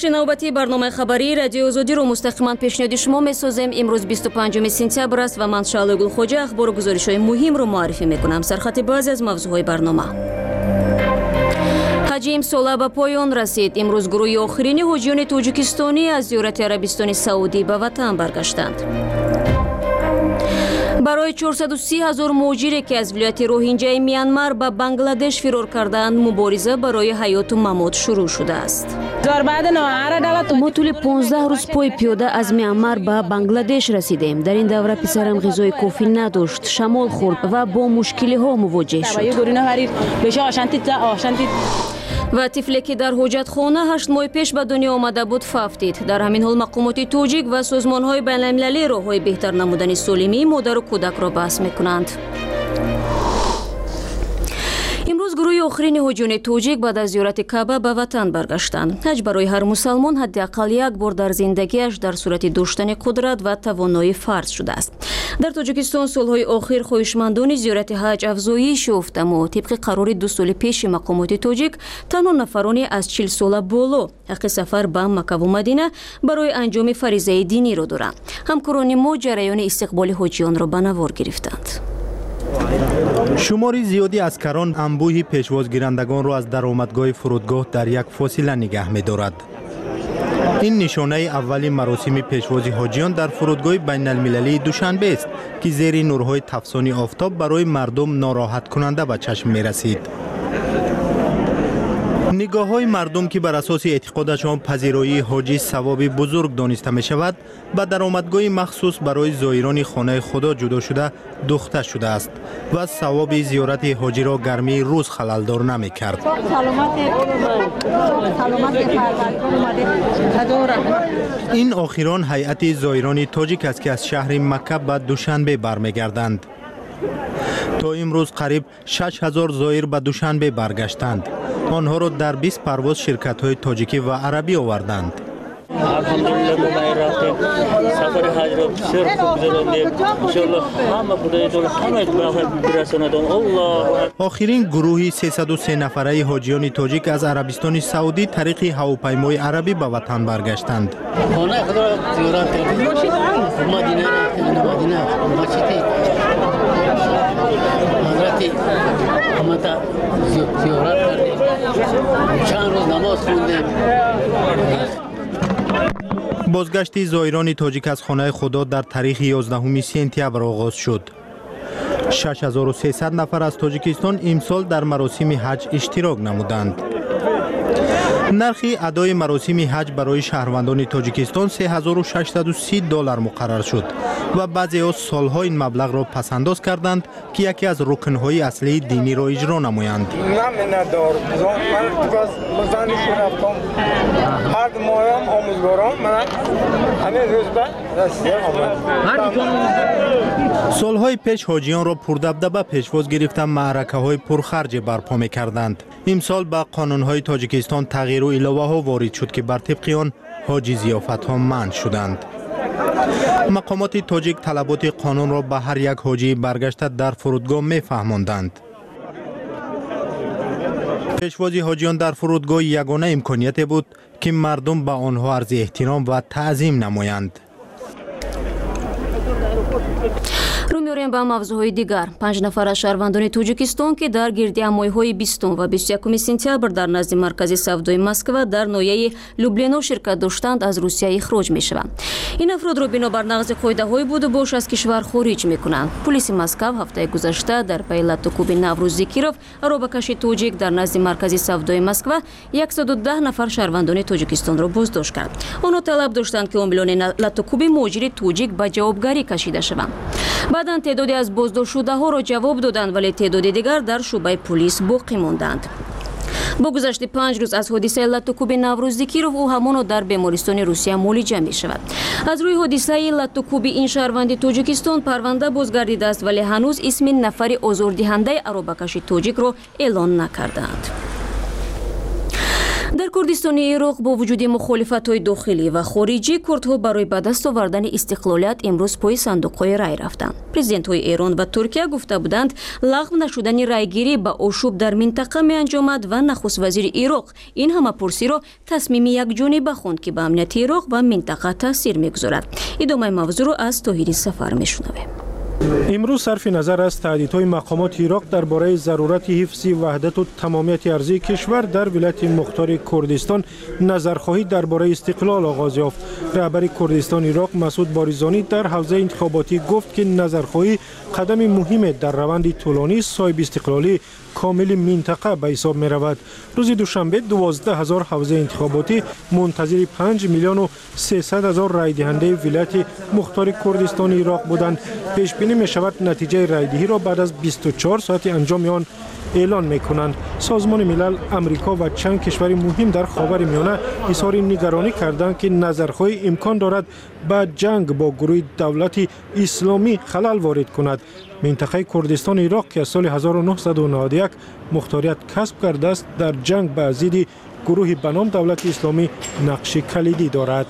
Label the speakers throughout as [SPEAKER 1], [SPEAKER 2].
[SPEAKER 1] بخش نوبتی برنامه خبری رادیو آزادی رو مستقیما پیشنهاد شما می‌سازیم. امروز 25 سپتامبر است و من شعله گلخوجه اخبار و گزارش‌های مهم رو معرفی می‌کنم. سرخط بعضی از موضوعهای برنامه: حج امسال به پایان رسید. امروز گروه آخرین حاجیان تاجیکستانی از زیارت عربستان سعودی به وطن برگشتند. برای 430,000 مهاجری که از ولایت روهینجای میانمار به بنگلادش فرار کردند مبارزه برای حیات و ممات شروع شده است. ما طول 15 روز پای پیاده از میانمار به بنگلادش رسیدیم. در این دوره پسرم غذای کافی نداشت، شمال خورد و با مشکلی ها مواجه شد. و طفلی که در حاجتخانه 8 ماه پیش به دنیا آمده بود فافتید. در همین حال مقامات تاجیک و سازمان‌های بین‌المللی راه‌های بهتر نمودن سالمی مادر و کودک را بحث می‌کنند. امروز گروه آخرین حاجیان تاجیک بعد از زیارت کعبه به وطن برگشتند. حج برای هر مسلمان حداقل یک بار در زندگیش در صورت داشتن قدرت و توانایی فرض شده است. در تاجیکستان سالهای آخر خواهشمندان زیارت حج افزایش یافت، اما طبق قرار 2 سال پیش مقامات تاجیک تنها نفرانی از 40 ساله بالا حق سفر به مکه و مدینه برای انجام فریضه دینی را دارند. همکاران ما جریان استقبال حاجیان را به نوار گرفتند.
[SPEAKER 2] شماری زیادی از کران انبوه پیشوازگیرندگان را از درآمدگاه فرودگاه در یک فاصله نگه می‌دارد. این نشانه اولین مراسم پیشوازی حاجیان در فرودگاه بین المللی دوشنبه است که زیر نورهای تفسانی آفتاب برای مردم ناراحت کننده به چشم می رسید. نگاه های مردم که بر اساس اعتقادشان پذیرایی حاجی ثواب بزرگ دانسته می شود به درآمدگاه مخصوص برای زائران خانه خدا جدا شده دوخته شده است و ثواب زیارت حاجی را گرمی روز خللدار نمی کرد. این آخران هیئت زائران تاجیک است که از شهر مکه به دوشنبه برمیگردند. تا امروز قریب 6,000 زائر به دوشنبه برگشتند. آنها را در 20 پرواز شرکت‌های تاجیکی و عربی آوردند.
[SPEAKER 3] الحمدلله ما رفتیم سفر حج را بسیار خوب گذراندیم. انشالله همه خدایتون همه برساند. الله.
[SPEAKER 2] آخرین گروهی 303 نفره حاجیان تاجیک از عربستان سعودی طریق هواپیمای عربی به وطن برگشتند.
[SPEAKER 4] خانه خدا را زیارت کردیم. مدینه رفتیم. مدینه مسجد حضرت محمد زیارت کردیم. چند روز نماز خوندیم.
[SPEAKER 2] بازگشت زائران تاجیک از خانه خدا در تاریخ 11 سپتامبر آغاز شد. 6300 نفر از تاجیکستان امسال در مراسم حج اشتراک نمودند. نرخ ادای مراسم حج برای شهروندان تاجیکستان $3630 مقرر شد و بعضی از سالها این مبلغ را پسنداز کردند که یکی از رکنهای اصلی دینی را اجرا نمایند. سالهای پیش حاجیان را پردبدبه پیشواز گرفتن معرکه های پرخرج برپا می کردند. امسال با قانون های تاجیکستان تغییر و علاوه ها وارد شد که بر طبق آن حاجی ضیافت ها منع شدند. مقامات تاجیک طلبات قانون را به هر یک حاجی برگشته در فرودگاه می فهماندند. پیشوازی حاجیان در فرودگاه یگانه امکانیت بود که مردم به آنها عرض احترام و تعظیم نمایند.
[SPEAKER 1] رو می‌آوریم به موضوعهای دیگر. 5 نفر از شهروندان تاجیکستان که در گردی ماه‌های 20 و 21 سپتامبر در نزد مرکز سودای مسکو در ناحیه لوبلینا شرکت داشتند از روسیه اخراج می‌شوند. این افراد را بنابر نقض قاعده‌های بود و باش از کشور خارج می‌کنند. پلیس مسکو هفته گذشته در پی لاتوکوب نوروز زکیروف ارابکش تاجیک در نزد مرکز سودای مسکو 110 نفر شهروندان تاجیکستان را بازداشت کرد. آنها طلب داشتند که عاملان لاتوکوب مهاجر تاجیک به جوابگری کشیده شوند. بعداً تعدادی از بازداشت شده ها را جواب دادند ولی تعداد دیگر در شعبه پلیس باقی ماندند. با گذشت 5 روز از حادثه لاتوکوب نوروز زکیروف او همان در بیمارستان روسیه معالجه می شود. از روی حادثه لاتوکوب این شهروند تاجیکستان پرونده بازگردیده است ولی هنوز اسم نفر آزاردهنده ارابکش تاجیک را اعلان نکردند. در کردستان عراق با وجود مخالفت‌های داخلی و خارجی، کردها برای به دست آوردن استقلالیت امروز پای صندوق‌های رای رفتند. پرزیدنت‌های ایران و ترکیه گفته بودند لغو نشدن رایگیری به آشوب در منطقه می‌انجامد و نخست وزیر عراق این همه‌پرسی را تصمیم یکجانبه خواند که به امنیت عراق و منطقه تاثیر می‌گذارد. ادامه موضوع را از طاهری سفر می‌شنویم.
[SPEAKER 5] امروز صرف نظر از تهدیدهای مقامات عراق درباره ضرورت حفظ وحدت و تمامیت ارضی کشور در ولایت مختار کردستان نظرخواهی درباره استقلال آغاز یافت. رهبر کردستان عراق مسعود باریزانی در حوزه انتخاباتی گفت که نظرخواهی قدم مهم در روند طولانی صاحب استقلالی کامل منطقه به حساب می رود. روز دوشنبه 12,000 حوزه انتخاباتی منتظر 5,300,000 رای دهنده ولایت مختار کردستان عراق بودند. پیش بینی می شود نتیجه رای دهی را بعد از 24 ساعت انجام آن اعلان می کنند. سازمان ملل، امریکا و چند کشور مهم در خاورمیانه اظهار نگرانی کردند که نظرخواهی امکان دارد با جنگ با گروه دولت اسلامی خلل وارد کند. منطقه کردستان عراق که از سال 1991 مختاریت کسب کرده است در جنگ با ضد گروه به نام دولت اسلامی نقش کلیدی دارد.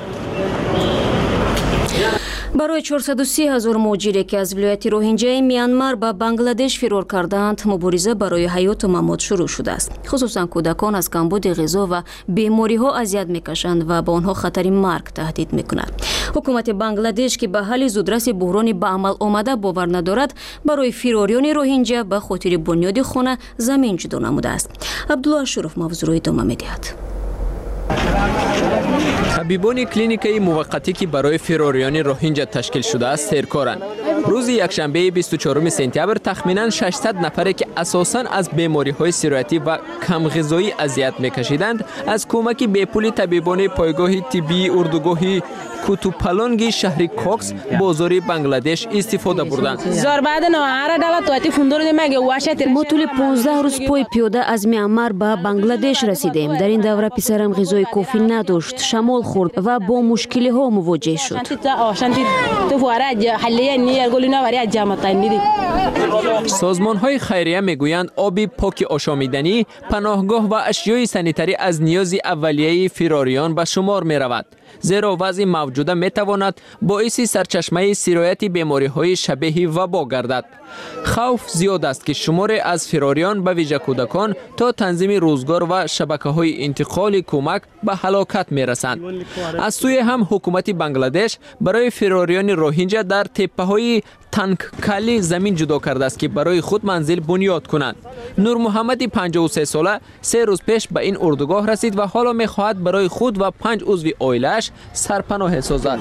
[SPEAKER 1] برای 430,000 مهاجری که از ولایت روهینجه میانمار به بنگلادش فرار کردند، مبارزه برای حیات و ممات شروع شده است. خصوصا کودکان از کمبود غذا و بیماری ها اذیت میکشند و با آنها خطر مرگ تهدید میکند. حکومت بنگلادش که به حل زودرس بحران به عمل آمده باور ندارد، برای فراریان روهینجه به خاطر بنیاد خانه زمین جدا نموده است. عبدالله شرف موضوع را ادامه میدهد.
[SPEAKER 6] طبیبان کلینیکی موقتی که برای فراریان روهینجا تشکیل شده است سرکارند. روز یکشنبه 24 سپتامبر تخمینا 600 نفر که اساساً از بیماری‌های سرایتی و کم غذایی اذیت می‌کشیدند از کمک بیپولی طبیبان پایگاه طبی اردوگاه کوتوپالونگی شهر کوکس بازار بنگلادش استفاده بردند.
[SPEAKER 7] ما طول 15 روز پای پیاده از میانمار به بنگلادش رسیدیم. در این دوره پسرم غذای کافی نداشت، شمال خورد و با مشکلی ها مواجه شد.
[SPEAKER 6] سازمان های خیریه میگویند آب پاک آشامیدنی، پناهگاه و اشیای سانیتری از نیاز اولیه فراریان به شمار می رود. زیرا وضع موجوده می تواند باعث سرچشمه سرایت بیماری های شبیه وبا گردد. خوف زیاد است که شمار از فراریان به ویژه کودکان تا تنظیم روزگار و شبکه های انتقال کمک به هلاکت می رسند. از سوی هم حکومت بنگلادش برای فراریان روهینجا در تپه های تنگکلی زمین جدا کرده است که برای خود منزل بنیاد کنند. نور محمد 53 ساله 3 روز پیش به این اردوگاه رسید و حالا می خواهد برای خود و 5 عضو عائله‌اش سرپناه سازد.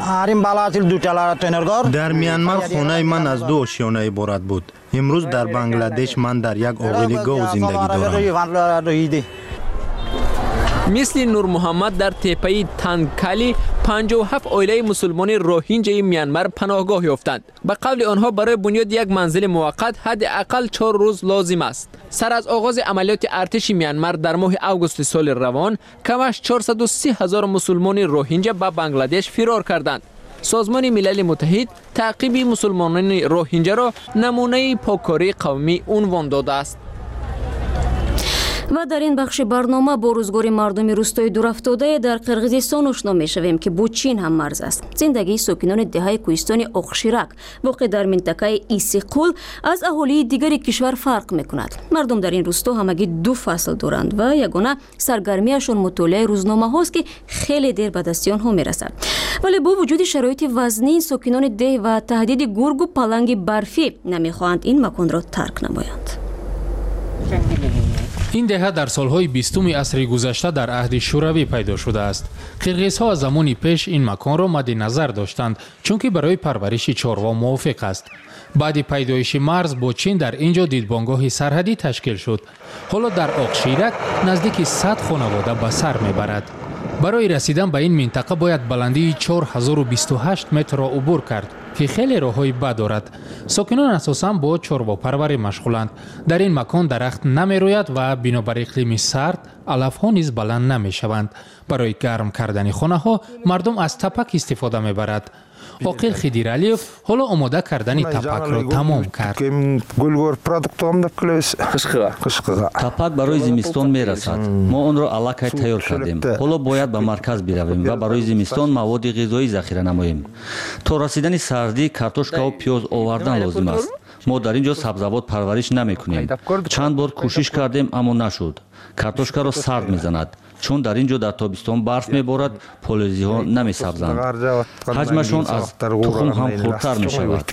[SPEAKER 2] در میانمار خانه من از 2 آشیانه عبارت بود. امروز در بنگلادش من در یک آغل گاو زندگی دارم.
[SPEAKER 6] مثل نور محمد در تپه تنگکلی 57 عائله مسلمان روهینجای میانمار پناهگاه یافتند. به قول آنها برای بنیاد یک منزل موقت حداقل 4 روز لازم است. سر از آغاز عملیات ارتش میانمار در ماه اوگوست سال روان کمش 430,000 مسلمان روهینجا به بنگلادش فرار کردند. سازمان ملل متحد تعقیب مسلمانان روهینجا را نمونه پاککاری قومی عنوان داده است.
[SPEAKER 1] و در این بخش برنامه با روزگار مردم روستای دورافتاده در قرقیزستان آشنا می‌شویم که با چین هم مرز است. زندگی ساکنان دهه کوهستان اوقشیرک واقع در منطقه ایسیقول از اهالی دیگر کشور فرق می‌کند. مردم در این روستا همگی 2 فصل دارند و یگانه سرگرمیشان مطالعه روزنامه هاست که خیلی دیر به دست آنها میرسد. ولی با وجود شرایط وزنی ساکنان ده و تهدید گرگ و پلنگ برفی نمی‌خواهند این مکان را ترک نمایند.
[SPEAKER 8] این دهه در سالهای 20 عصر گذشته در عهد شوروی پیدا شده است. قرقیزها از زمانی پیش این مکان را مد نظر داشتند چون که برای پرورش چاروا موافق است. بعد پیدایش مرز با چین در اینجا دیدبانگاه سرحدی تشکیل شد. حالا در اوقشیرک نزدیک 100 خانواده به سر میبرد. برای رسیدن به این منطقه باید بلندی 4028 متر را عبور کرد که خیلی راههای بد دارد. ساکنان اساساً با چارواپروری مشغولند. در این مکان درخت نمی‌روید و بنابر اقلیم سرد علف‌ها نیز بلند نمی‌شوند. برای گرم کردن خانه‌ها مردم از تپک استفاده می‌برند. عاقل خدیرالیوف حالا آماده کردن تپک را تمام کرد.
[SPEAKER 9] تپک برای زمستان میرسد. ما آن را الکی تیار کردیم. حالا باید به مرکز برویم و برای زمستان مواد غذایی ذخیره نماییم. تا رسیدن سردی کارتوشکا و پیاز آوردن لازم است. ما در اینجا سبزیجات پرورش نمیکنیم. چند بار کوشش کردیم اما نشد. کارتوشکا را سرد میزند. چون در اینجا در تابستان برف میبارد، پالوزی ها نمیسبزند. حجمشان از تخم هم خردتر میشود.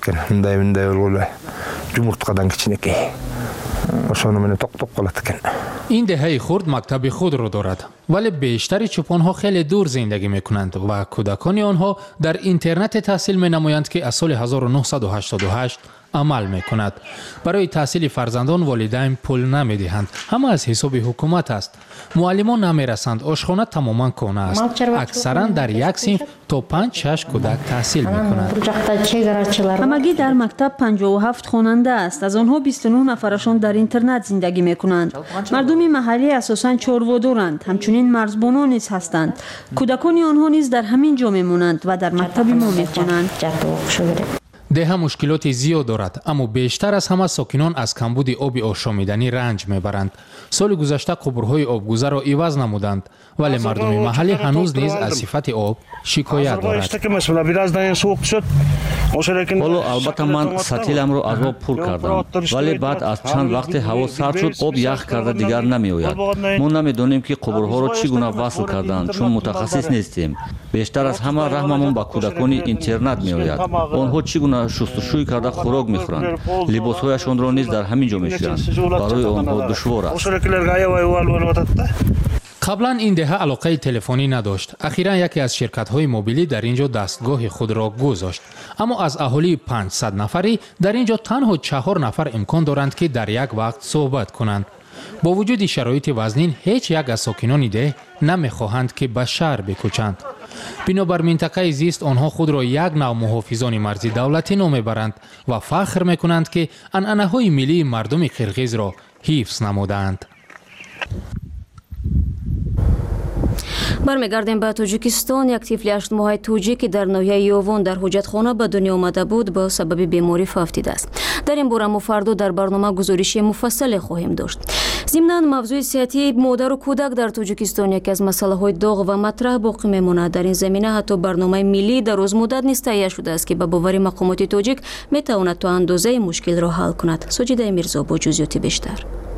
[SPEAKER 8] این دهه خرد مکتب خود را دارد، ولی بیشتر چوپان ها خیلی دور زندگی میکنند و کودکان آنها در اینترنت تحصیل می نمایند که از سال 1988 عمل می کند. برای تحصیل فرزندان والدین پول نمی دهند، همه از حساب حکومت است. معلمان نمی رسند، آشخانه تماما کانه است. اکثرا در یک صنف تا 5-6 کودک تحصیل می کنند.
[SPEAKER 7] همگی در مکتب 57 خواننده است. از آنها 29 نفرشان در اینترنت زندگی می کنند. مردم محلی اساساً چاره‌دارند، همچنین مرزبانان نیز هستند. کودکان آنها نیز در همین جا می مانند و در مکتب ما می خوانند.
[SPEAKER 8] ده مشکلات زیاد دارد، اما بیشتر از همه ساکنان از کمبود آب آشامیدنی رنج میبرند. سال گذشته قبرهای آبگذر را عوض نمودند، ولی مردم محلی هنوز نیز از صفت آب شکایت دارد.
[SPEAKER 9] حالا البته من ستیلم را از آب پر کردم، ولی بعد از چند وقت هوا سرد شد، آب یخ کرده دیگر نمی آید. ما نمیدانیم که قبرها را چگونه وصل کردند، چون متخصص نیستیم. بیشتر از همه رحممون به کودکان اینترنت می آید. آنها چگونه شستشوی کرده خوراک میخورند، لباسهایشان را نیز در همین جا میشویند. برای آنها دشوار است.
[SPEAKER 8] قبلا این دهه علاقه تلفنی نداشت. اخیرا یکی از شرکت‌های موبیلی در اینجا دستگاه خود را گذاشت. اما از اهالی 500 نفری در اینجا تنها 4 نفر امکان دارند که در یک وقت صحبت کنند. با وجود شرایط وزنین، هیچ یک از ساکنان ده نمیخواهند که به شهر بکوچند. بنابر منطقه زیست آنها خود را یک نوع محافظان مرزی دولتی نامیبرند و فخر میکنند که عنعنه‌های ملی مردم قرقیز را حفظ نمودند.
[SPEAKER 1] برمیگردیم به تاجیکستان. یک طفل 8 ماهه توجیک در ناحیه یوون در حجتخانه به دنیا آمده بود با سبب بیماری فوتیده است. در این باره ما فردا در برنامه گزارش مفصل خواهیم داشت. ضمناً موضوع صحتی مادر و کودک در تاجیکستان یکی از مسائل‌های داغ و مطرح باقی میماند. در این زمینه حتی برنامه ملی در روز مدت نیز تهیه شده است که به باور مقامات تاجیک میتواند تا اندازه مشکل را حل کند. ساجده میرزا با جزئیات بیشتر.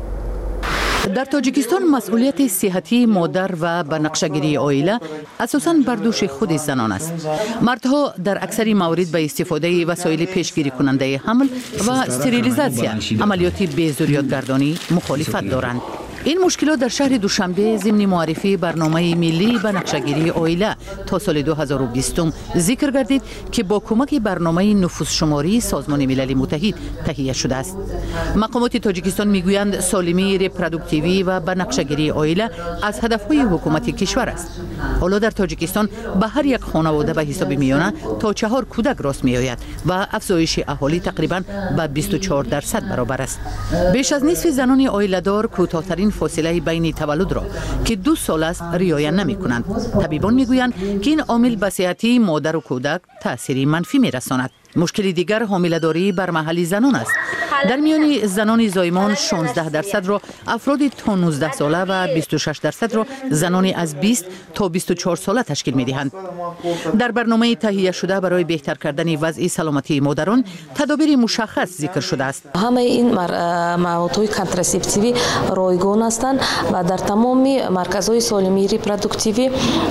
[SPEAKER 10] در تاجیکستان مسئولیت صحتی مادر و بنقشه‌گیری عائله اساساً بر دوش خود زنان است. مردها در اکثر موارد به استفاده وسایل پیشگیری کننده حمل و استریلیزاسیون عملیات بی‌ضروریاتگردانی مخالفت دارند. این مشکلات در شهر دوشنبه ضمن معرفی برنامه ملی بنقشه‌گیری عائله تا سال 2020 ذکر گردید که با کمک برنامه نفوس شماری سازمان ملل متحد تهیه شده است. مقامات تاجیکستان میگویند سالمی رپروداکتیوی و بنقشه‌گیری عائله از هدفهای حکومت کشور است. حالا در تاجیکستان به هر یک خانواده به حساب میانه تا 4 کودک راست میآید و افزایش اهالی تقریبا به 24% برابر است. بیش از نصف زنان عائله‌دار کوتاه‌ترین فاصله بین تولد را که 2 سال است رعایت نمی کنند. طبیبان می گویند که این عامل به صحت مادر و کودک تأثیری منفی می رساند. مشکل دیگر حامله‌داری بر محل زنان است. در میان زنان زایمان 16% را افراد تا 19 ساله و 26% را زنان از 20 تا 24 ساله تشکیل می‌دهند. در برنامه تهیه شده برای بهتر کردن وضع سلامتی مادران تدابیر مشخص ذکر شده است.
[SPEAKER 11] همه این موادهای کنتراسپتیوی رایگان هستند و در تمام مرکزهای سالمی رپروداکتیوی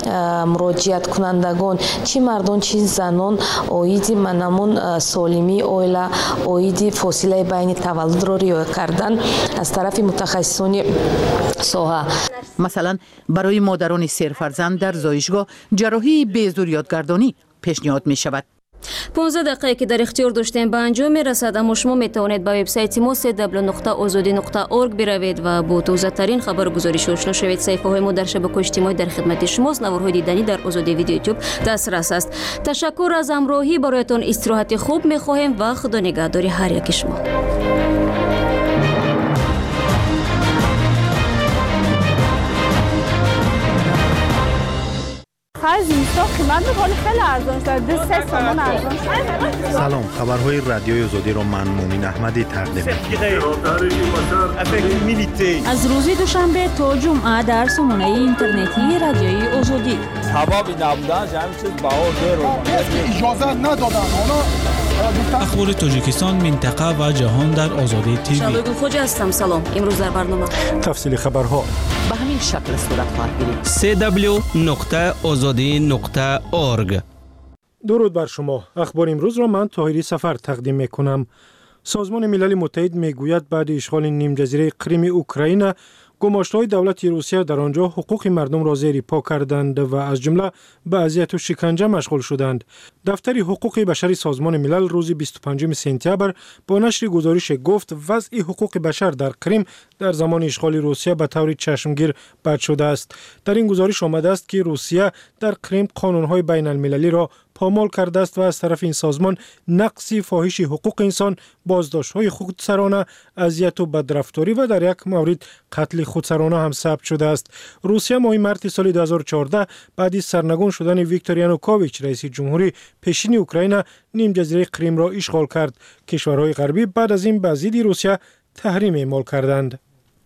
[SPEAKER 11] مراجعت کنندگان چه مردان چه زنان عاید منمون سالمی عائله عاید فاصله بین تولد را رعایت کردن از طرف متخصصان ساحه.
[SPEAKER 10] مثلا برای مادران سرفرزند در زایشگاه جراحی بی‌ضروریاتگردانی پیشنهاد می شود.
[SPEAKER 1] 15 دقیقه که در اختیار داشتیم به انجام میرسد، اما شما میتوانید به وبسایت ما www.azadi.org بروید و با تازه ترین خبر و گزارش آشنا شوید. صفحه های ما در شبکه‌های اجتماعی در خدمت شماست. نوارهای دیدنی در آزادی ویدیو یوتیوب دسترس است. تشکر از همراهی. برایتان استراحت خوب میخواهیم و خدا نگهداری هر یک شما.
[SPEAKER 12] تا قیمت ولی خیلی ارزان شده 3 تومان ارزان شده.
[SPEAKER 2] سلام، خبرهای رادیوی آزادی را من مومن احمدی تقدیم می‌کنم.
[SPEAKER 7] از روز دوشنبه تا جمعه در سامانه اینترنتی رادیوی آزادی.
[SPEAKER 13] هوا نبودن همین چیز اجازه ندادن.
[SPEAKER 14] اخبار تاجیکستان، منطقه و جهان در آزادی تیوی.
[SPEAKER 1] شادو خوج هستم. سلام. امروز در برنامه
[SPEAKER 5] تفصیل خبرها
[SPEAKER 10] به همین شکل صورت خواهد گرفت.
[SPEAKER 14] www.azadi.org.
[SPEAKER 5] درود بر شما. اخبار امروز را من طاهری سفر تقدیم میکنم. سازمان ملل متحد میگوید بعد اشغال نیم جزیره کریم اوکراین، گماشته‌های دولت روسیه در آنجا حقوق مردم را زیر پا کردند و از جمله به اذیت و شکنجه مشغول شدند. دفتر حقوق بشری سازمان ملل روز 25 سپتامبر با نشر گزارش گفت وضع حقوق بشر در کریم در زمان اشغال روسیه به طور چشمگیر بد شده است. در این گزارش آمده است که روسیه در کریم قانون‌های بین المللی را پامال کرده است و از طرف این سازمان نقض فاحش حقوق انسان، بازداشت‌های خودسرانه، اذیت و بدرفتاری و در یک مورد قتل خودسرانه هم ثبت شده است. روسیه ماه مارس سال 2014 بعد از سرنگون شدن ویکتور یانوکوویچ رئیس جمهوری پیشین اوکراین نیم جزیره کریم را اشغال کرد. کشورهای غربی بعد از این به ضد روسیه تحریم اعمال کردند.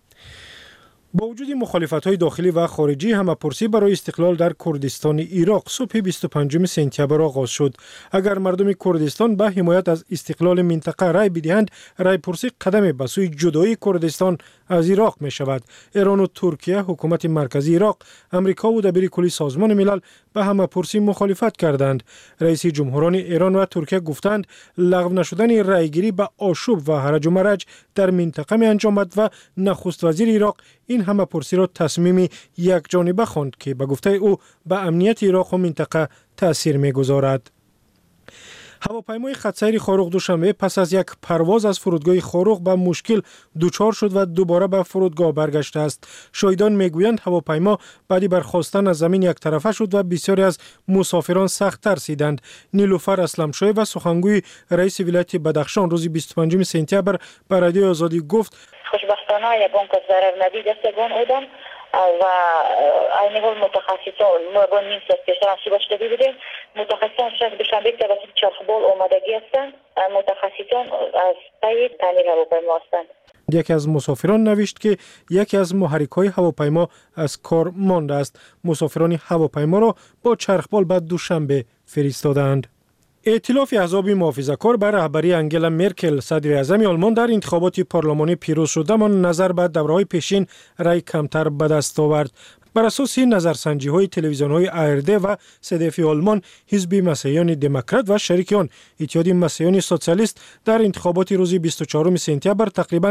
[SPEAKER 5] با وجود مخالفت‌های داخلی و خارجی، همه‌پرسی برای استقلال در کردستان عراق صبح 25 سپتامبر آغاز شد. اگر مردم کردستان به حمایت از استقلال منطقه رای بدهند، رای‌پرسی قدم به سوی جدایی کردستان از عراق می شود. ایران و ترکیه، حکومت مرکزی عراق، امریکا و دبیر کلی سازمان ملل به همه‌پرسی مخالفت کردند. رئیس جمهوران ایران و ترکیه گفتند لغو نشدن رایگیری به آشوب و هرج و مرج در منطقه می انجامد و نخست وزیر عراق این همه‌پرسی را تصمیمی یک جانبه خواند که به گفته او به امنیت عراق و منطقه تأثیر می‌گذارد. هواپیمای خطسیر خاروق دوشنبه پس از یک پرواز از فرودگاه خاروق به مشکل دچار شد و دوباره به فرودگاه برگشته است. شاهدان میگویند هواپیما بعد برخاستن از زمین یک طرفه شد و بسیاری از مسافران سخت ترسیدند. نیلوفر اسلمشاه و سخنگوی رئیس ولایت بدخشان روز 25 سپتامبر به رادیو آزادی گفت
[SPEAKER 15] خوشبختانه یگان کس ضرر ندید استگان اودم و aynı حال متخصصان ما با نیم ساعت پیشتر همچی شده بودیم. متخصصان شاید بشنبه توسط چرخبال آمادگی هستند. متخصصان از پای تعمیر هواپیما هستند.
[SPEAKER 5] یکی از مسافران نوشت که یکی از محرک‌های هواپیما از کار مانده است. مسافران هواپیما را با چرخبال به دوشنبه فرستادند. ائتلاف احزاب محافظه‌کار بر رهبری انگلا مرکل صدر اعظم آلمان در انتخابات پارلمانی پیروز شده اما نظر به دوره‌های پیشین رای کمتر به دست آورد. بر اساس نظرسنجی‌های تلویزیون‌های ARD و CDF آلمان، حزب مسیحیان دموکرات و شریکان اتحاد مسیحیان سوسیالیست در انتخابات روز 24 سپتامبر تقریباً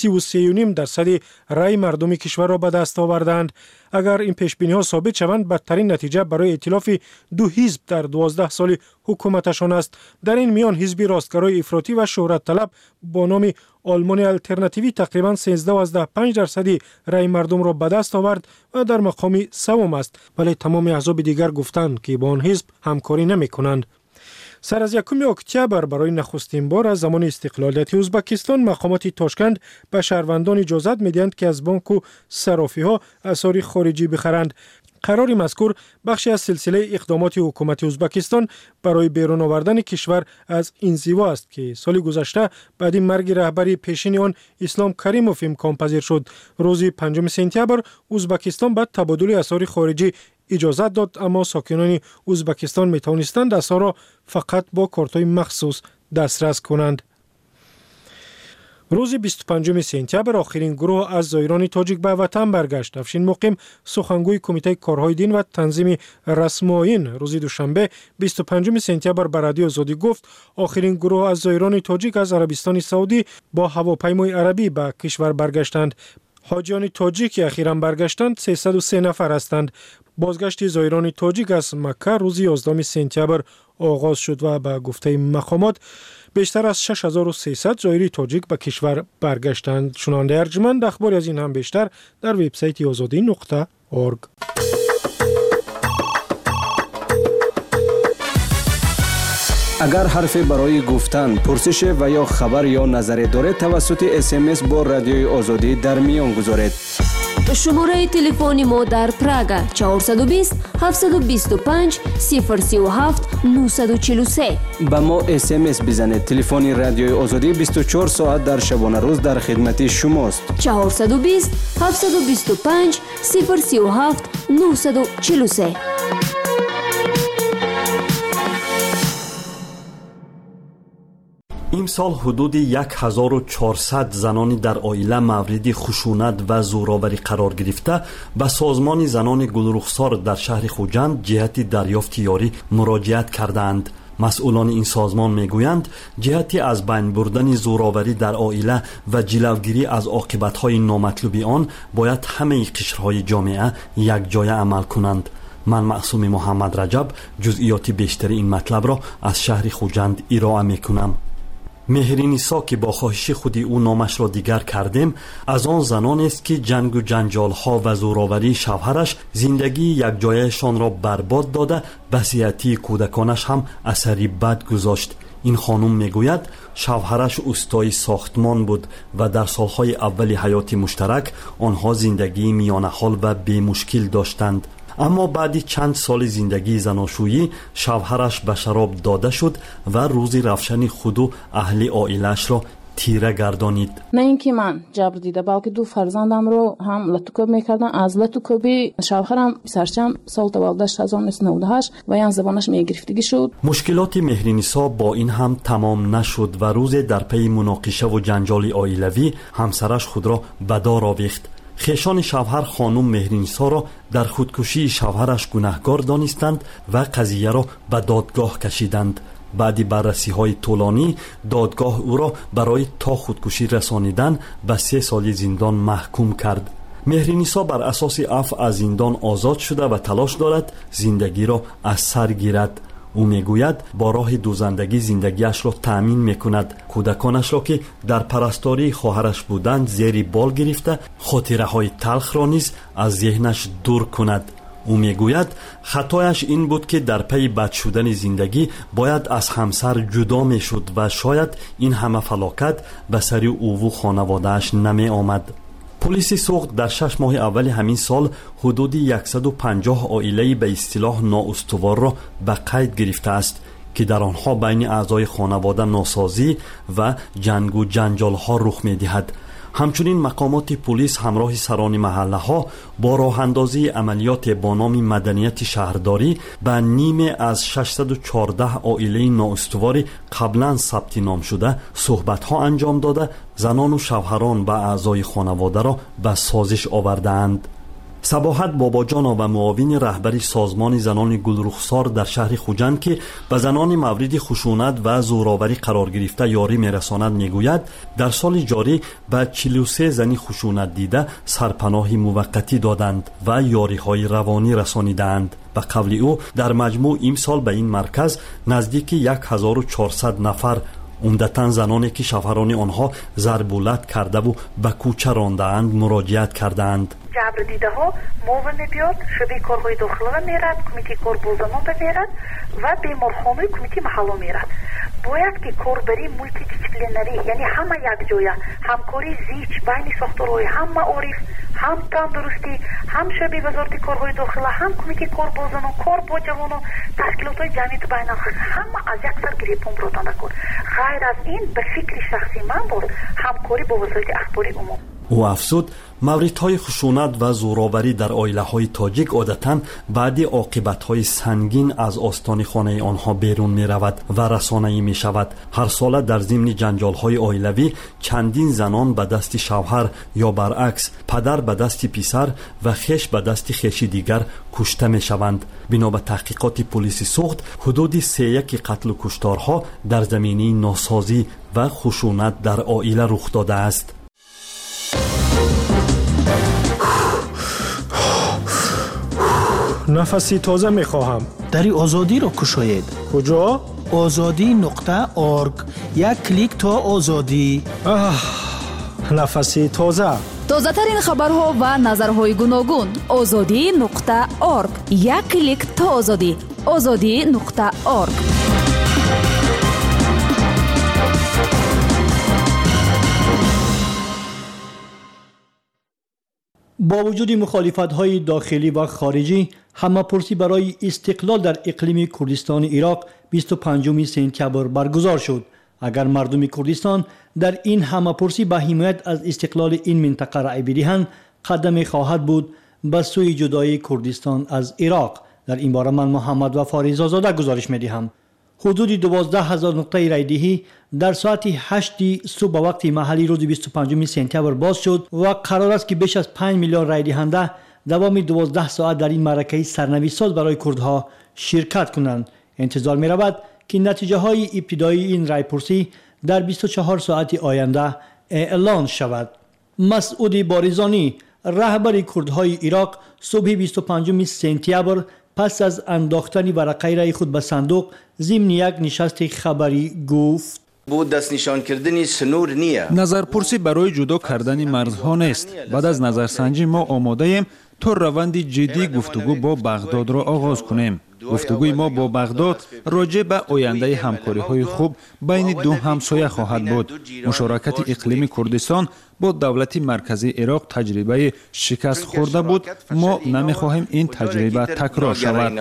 [SPEAKER 5] 33.5% رای مردم کشور را به دست آوردند. اگر این پیش‌بینی‌ها ثابت شوند، بدترین نتیجه برای ائتلاف دو حزب در 12 سال حکومتشان است. در این میان حزب راستگرای افراطی و شهرت طلب با نام آلمان آلترناتیوی تقریباً 13.5% رای مردم را به دست آورد و در مقام سوم است، ولی تمام احزاب دیگر گفتند که با آن حزب همکاری نمی‌کنند. سر از 1 اکتبر برای نخستین بار از زمان استقلالیت ازبکستان مقامات تاشکند به شهروندان اجازت می‌دهند که از بانک و صرافی‌ها اسعار خارجی بخرند. قرار مذکور بخشی از سلسله اقدامات حکومت ازبکستان برای بیرون آوردن کشور از انزوا است که سال گذشته بعد مرگ رهبر پیشین آن اسلام کریموف امکان پذیر شد. روز 5 سپتامبر ازبکستان بعد تبادل اسعار خارجی اجازت داد، اما ساکنان ازبکستان می توانستند اسعار را فقط با کارت‌های مخصوص دسترس کنند. روز 25 سپتامبر آخرین گروه از زایران تاجیک به وطن برگشت. افشین مقیم سخنگوی کمیته کارهای دین و تنظیم رسم آیین روز دوشنبه 25 سپتامبر به رادیو آزادی گفت آخرین گروه از زایران تاجیک از عربستان سعودی با هواپیمای عربی به کشور برگشتند. حاجیان تاجیک که اخیراً برگشتند 303 نفر هستند. بازگشت زایران تاجیک از مکه روز 11 سپتامبر آغاز شد و به گفته مقامات بیشتر از 6300 زایری تاجیک به کشور برگشتند. شنونده ارجمند اخباری از این هم بیشتر در وبسایت azadi.org.
[SPEAKER 16] اگر حرفی برای گفتن، پرسش و یا خبر یا نظری دارید توسط SMS با رادیوی آزادی در میان گذارید.
[SPEAKER 1] شماره تلفن ما در پراگ 420 725 037 943.
[SPEAKER 16] به ما SMS بزنید. تلفن رادیوی آزادی 24 ساعت در شبانه روز در خدمت شماست.
[SPEAKER 1] 420 725 037 943.
[SPEAKER 17] امسال حدود 1400 زنانی در عائله مورد خشونت و زورآوری قرار گرفته به سازمان زنان گلرخسار در شهر خوجند جهت دریافت یاری مراجعت کردند. مسئولان این سازمان میگویند جهت از بین بردن زورآوری در عائله و جلوگیری از عاقبت‌های نامطلوب آن باید همه قشرهای جامعه یک جای عمل کنند. من معصوم محمد رجب جزئیات بیشتر این مطلب را از شهر خوجند ارائه میکنم. مهرینیسا که با خواهش خودی او نامش را دیگر کردیم از آن زنان است که جنگ و جنجال ها و زورآوری شوهرش زندگی یک جایشان را برباد داده وصیتی کودکانش هم اثری بد گذاشت. این خانم میگوید شوهرش استای ساختمان بود و در سالهای اول حیات مشترک آنها زندگی میانه حال و بی مشکل داشتند. اما بعد چند سال زندگی زناشویی شوهرش به شراب داده شد و روز رفشن خود و اهل عائله‌اش را تیره گردانید.
[SPEAKER 18] نه اینکه من جبر دیده بلکه دو فرزندم رو هم لطوکوب میکردن. از لطوکوبی شوهرم سرچم سال تولدش 1998 و یان زبانش میگرفتگی شد.
[SPEAKER 17] مشکلات مهرینیسا با این هم تمام نشد و روز در پی مناقشه و جنجال عائلوی همسرش خود را به دار آویخت. خیشان شوهر خانم مهرینیسا را در خودکشی شوهرش گناهکار دانستند و قضیه را به دادگاه کشیدند. بعد بررسی های طولانی دادگاه او را برای تا خودکشی رسانیدن به 3 سال زندان محکوم کرد. مهرینیسا بر اساس عفو از زندان آزاد شده و تلاش دارد زندگی را از سر گیرد. او میگوید با راه دوزندگی زندگیش را تأمین میکند. کودکانش را که در پرستاری خواهرش بودند زیر بال گرفته خاطره های تلخ را نیز از ذهنش دور کند. او میگوید خطایش این بود که در پی بد شدن زندگی باید از همسر جدا میشد و شاید این همه فلاکت به سر او و خانواده‌اش نمی آمد. پلیس سوخت در 6 ماه اول همین سال حدود 150 عائله به اصطلاح نااستوار را به قید گرفته است که در آنها بین اعضای خانواده ناسازی و جنگ و جنجال ها رخ می دهد. همچنین مقامات پلیس همراه سران محله ها با راه اندازی عملیات با نام مدنیت شهرداری به نیمه از 614 عائله نااستوار قبلا ثبت نام شده صحبت ها انجام داده زنان و شوهران و اعضای خانواده را به سازش آوردند. صباحت باباجانا و معاون رهبری سازمان زنان گلرخسار در شهر خوجند که به زنان مورد خشونت و زورآوری قرار گرفته یاری میرساند میگوید در سال جاری به 43 زنی خشونت دیده سرپناه موقتی دادند و یاری های روانی رسانیدند. به قول او در مجموع امسال به این مرکز نزدیک 1400 نفر عمدتاً زنانی که شوهران آنها ضربولت کرده و به کوچه رانده‌اند مراجعت کردند.
[SPEAKER 19] جبر دیده ها موو میبیاد شبه کارهای داخله میرد کمیتی کار بولزنان میرد و بیمارخانه کمیتی محله میرد. باید که کاربری مولتی دیسپلینری یعنی همه یک جایه همکاری زیچ بین ساختارهای هم معارف هم تندرستی هم شبه وزارت کارهای داخله هم کمیتی کار بولزنان کار با جوانان تشکیلات های جمعیت بین همه از یک سر گریپون براتانده کن. غیر از این به فکر شخصی من بود همکاری با وزارت اخبار عموم.
[SPEAKER 17] او افزود موردهای خشونت و زورآوری در عائله‌های تاجیک عادتاً بعد عاقبت‌های سنگین از آستان خانه آنها بیرون می‌رود و رسانه‌ای می‌شود. هر سال در ضمن جنجال‌های عائلوی چندین زنان به دست شوهر یا برعکس پدر به دست پسر و خویش به دست خویش دیگر کشته می‌شوند. بنا به تحقیقات پلیس سوخت حدود 3 قتل و کشتارها در زمینه ناسازی و خشونت در عائله رخ داده است.
[SPEAKER 5] نفسی تازه میخواهم.
[SPEAKER 20] دری آزادی را کشایید.
[SPEAKER 5] کجا؟
[SPEAKER 20] azadi.org. یک کلیک تا آزادی.
[SPEAKER 5] نفسی تازه.
[SPEAKER 21] تازه ترین خبرها و نظرهای گوناگون. azadi.org. یک کلیک تا آزادی. azadi.org.
[SPEAKER 3] با وجود مخالفت‌های داخلی و خارجی، همه‌پرسی برای استقلال در اقلیم کردستان عراق 25 سپتامبر برگزار شد. اگر مردم کردستان در این همه‌پرسی به حمایت از استقلال این منطقه رأی بدهند، قدم خواهد بود به سوی جدایی کردستان از عراق. در این باره من محمد وفا رضازاده گزارش می‌دهم. حدود 12,000 نقطه رایدهی در ساعت 8 صبح وقت محلی روز 25 سپتامبر باز شد و قرار است که بیش از 5 میلیون رای دهنده دوام 12 ساعت در این معرکه سرنوشت ساز برای کردها شرکت کنند. انتظار می رود که نتیجه های ابتدایی این رای پرسی در 24 ساعت آینده اعلان شود. مسعود بارزانی، رهبر کردهای عراق، صبح 25 سپتامبر پس از انداختن ورقه رای خود به صندوق ضمن یک نشست خبری گفت:
[SPEAKER 22] بود دست نشان کردنی سنور نیه.
[SPEAKER 23] نظرپرسی برای جدا کردن مرزها نیست. بعد از نظرسنجی ما آماده ایم تا روند جدی گفتگو با بغداد را آغاز کنیم. گفتگوی ما با بغداد راجع به آینده همکاری‌های خوب بین دو همسایه خواهد بود. مشارکت اقلیم کردستان با دولت مرکزی عراق تجربه شکست خورده بود. ما نمی‌خواهیم این تجربه تکرار شود.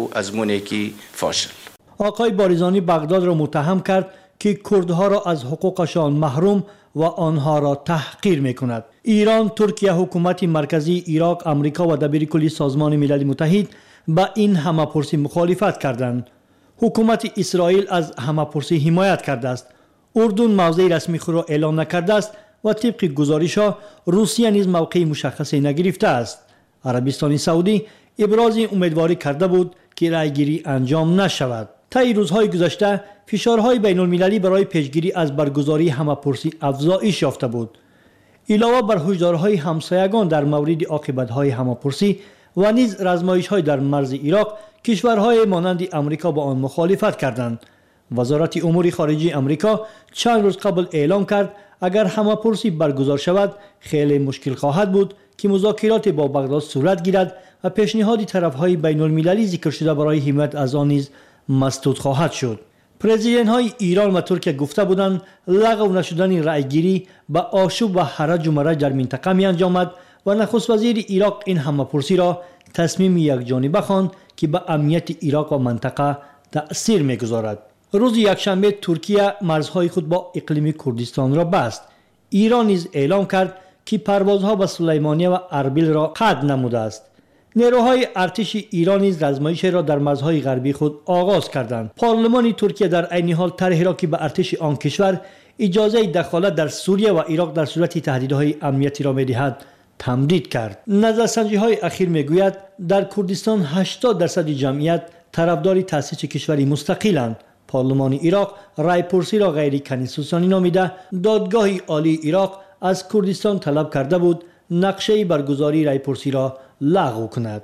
[SPEAKER 3] آقای بارزانی بغداد را متهم کرد که کردها را از حقوقشان محروم و آنها را تحقیر می‌کند. ایران، ترکیه، حکومت مرکزی عراق، آمریکا و دبیرکلی سازمان ملل متحد با این همه‌پرسی مخالفت کردند. حکومت اسرائیل از همه‌پرسی حمایت کرده است. اردن موضع رسمی خود را اعلام نکرده است و طبق گزارش‌ها روسیه نیز موقع مشخصی نگرفته است. عربستان سعودی ابراز امیدواری کرده بود که رأیگیری انجام نشود. طی روزهای گذشته فشارهای بین‌المللی برای پیشگیری از برگزاری همه‌پرسی افزایش یافته بود. علاوه بر هشدارهای همسایگان در مورد عاقبت‌های همه‌پرسی و نیز رزمایش‌های در مرز عراق، کشورهای مانند آمریکا با آن مخالفت کردند. وزارت امور خارجه آمریکا چند روز قبل اعلام کرد اگر همه‌پرسی برگزار شود خیلی مشکل خواهد بود که مذاکرات با بغداد صورت گیرد و پیشنهاد طرف‌های بین‌المللی ذکر شده برای حمایت از آن نیز مسدود خواهد شد. پرزیدنت‌های ایران و ترکیه گفته بودند لغو نشدن رأیگیری به آشوب و حرج و مرج در منطقه می‌انجامد و نخست وزیر عراق این همه‌پرسی را تصمیم یکجانبه خواند که به امنیت عراق و منطقه تأثیر می‌گذارد. روز یکشنبه ترکیه مرزهای خود با اقلیم کردستان را بست. ایران نیز اعلام کرد که پروازها به سلیمانیه و اربیل را قطع نموده است. نیروهای ارتش ایران نیز رزمایش را در مرزهای غربی خود آغاز کردند. پارلمان ترکیه در عین حال طرحی را که به ارتش آن کشور اجازه دخالت در سوریه و عراق در صورت تهدیدهای امنیتی را می‌دهد تمدید کرد. نظرسنجی‌های اخیر می‌گوید در کردستان 80% جمعیت طرفدار تأسیس کشوری مستقل‌اند. پارلمان عراق رای‌پرسی را غیر کنستیتوسیونی نامیده. دادگاه عالی عراق از کردستان طلب کرده بود نقشه برگزاری رای‌پرسی را لغو کند.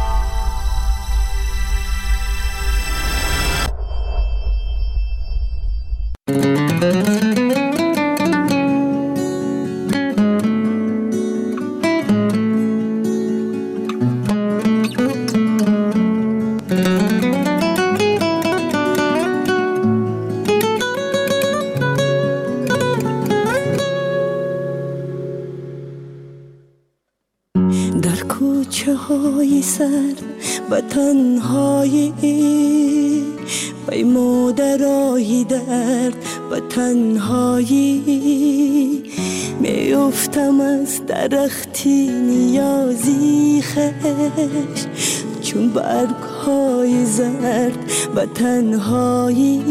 [SPEAKER 24] سرد و تنهایی پیموده راهی درد و تنهایی میافتم از درختی نیازی خش چون برگ های زرد و تنهایی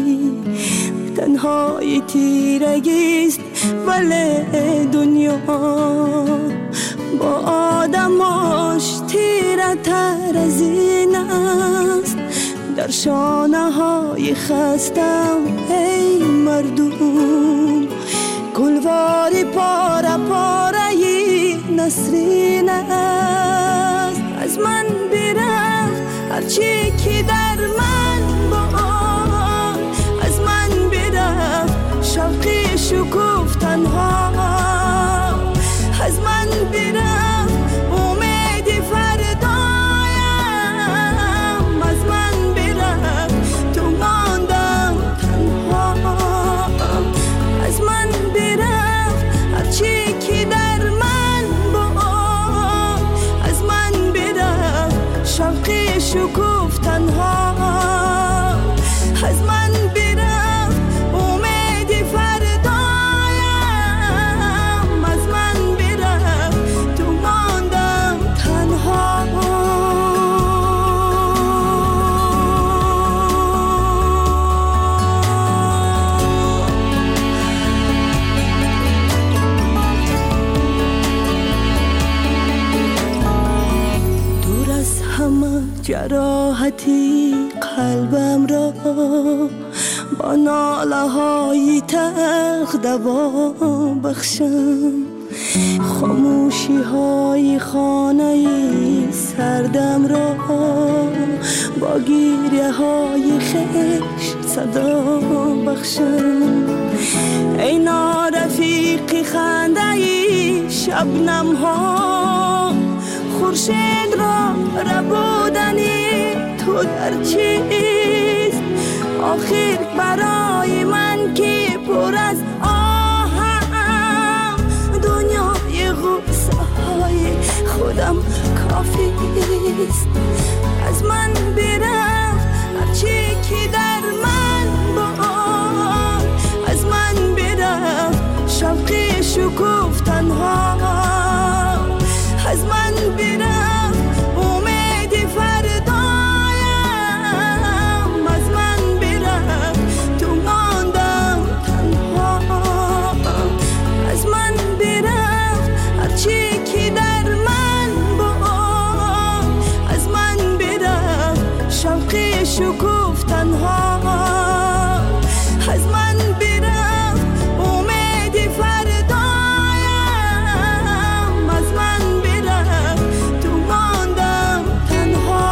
[SPEAKER 24] تیرگیست ولی دنیا با آدماش تیره تر از این است. در شانه های خستم ای مردم گلواری پاره پاره نسرین است. از من برفت هرچی که در من بود، از من برفت شوقی شکوف تنها، از من برفت امید فردایم، از من برفت تو ماندم تنها، از من برفت هرچی که در من بود، راحتی قلبم را با ناله های تق دوا بخشم خاموشی های خانه سردم را با گریه های خشت صدا بخشم ای نارفیقی خنده شبنم ها خورشید را ربودنی تو در چیست آخر برای من که پر از آهم دنیای غصه های خودم کافی است از من برفت هرچی که در من بود از من برفت شوقی شکوفتن ها از من برفت امید فردایم از من برفت تو ماندم تنها از من برفت هرچی که در من بود از من برفت شوقی شکوفتن ها از من برفت امید فردایم از من برفت تو ماندم تنها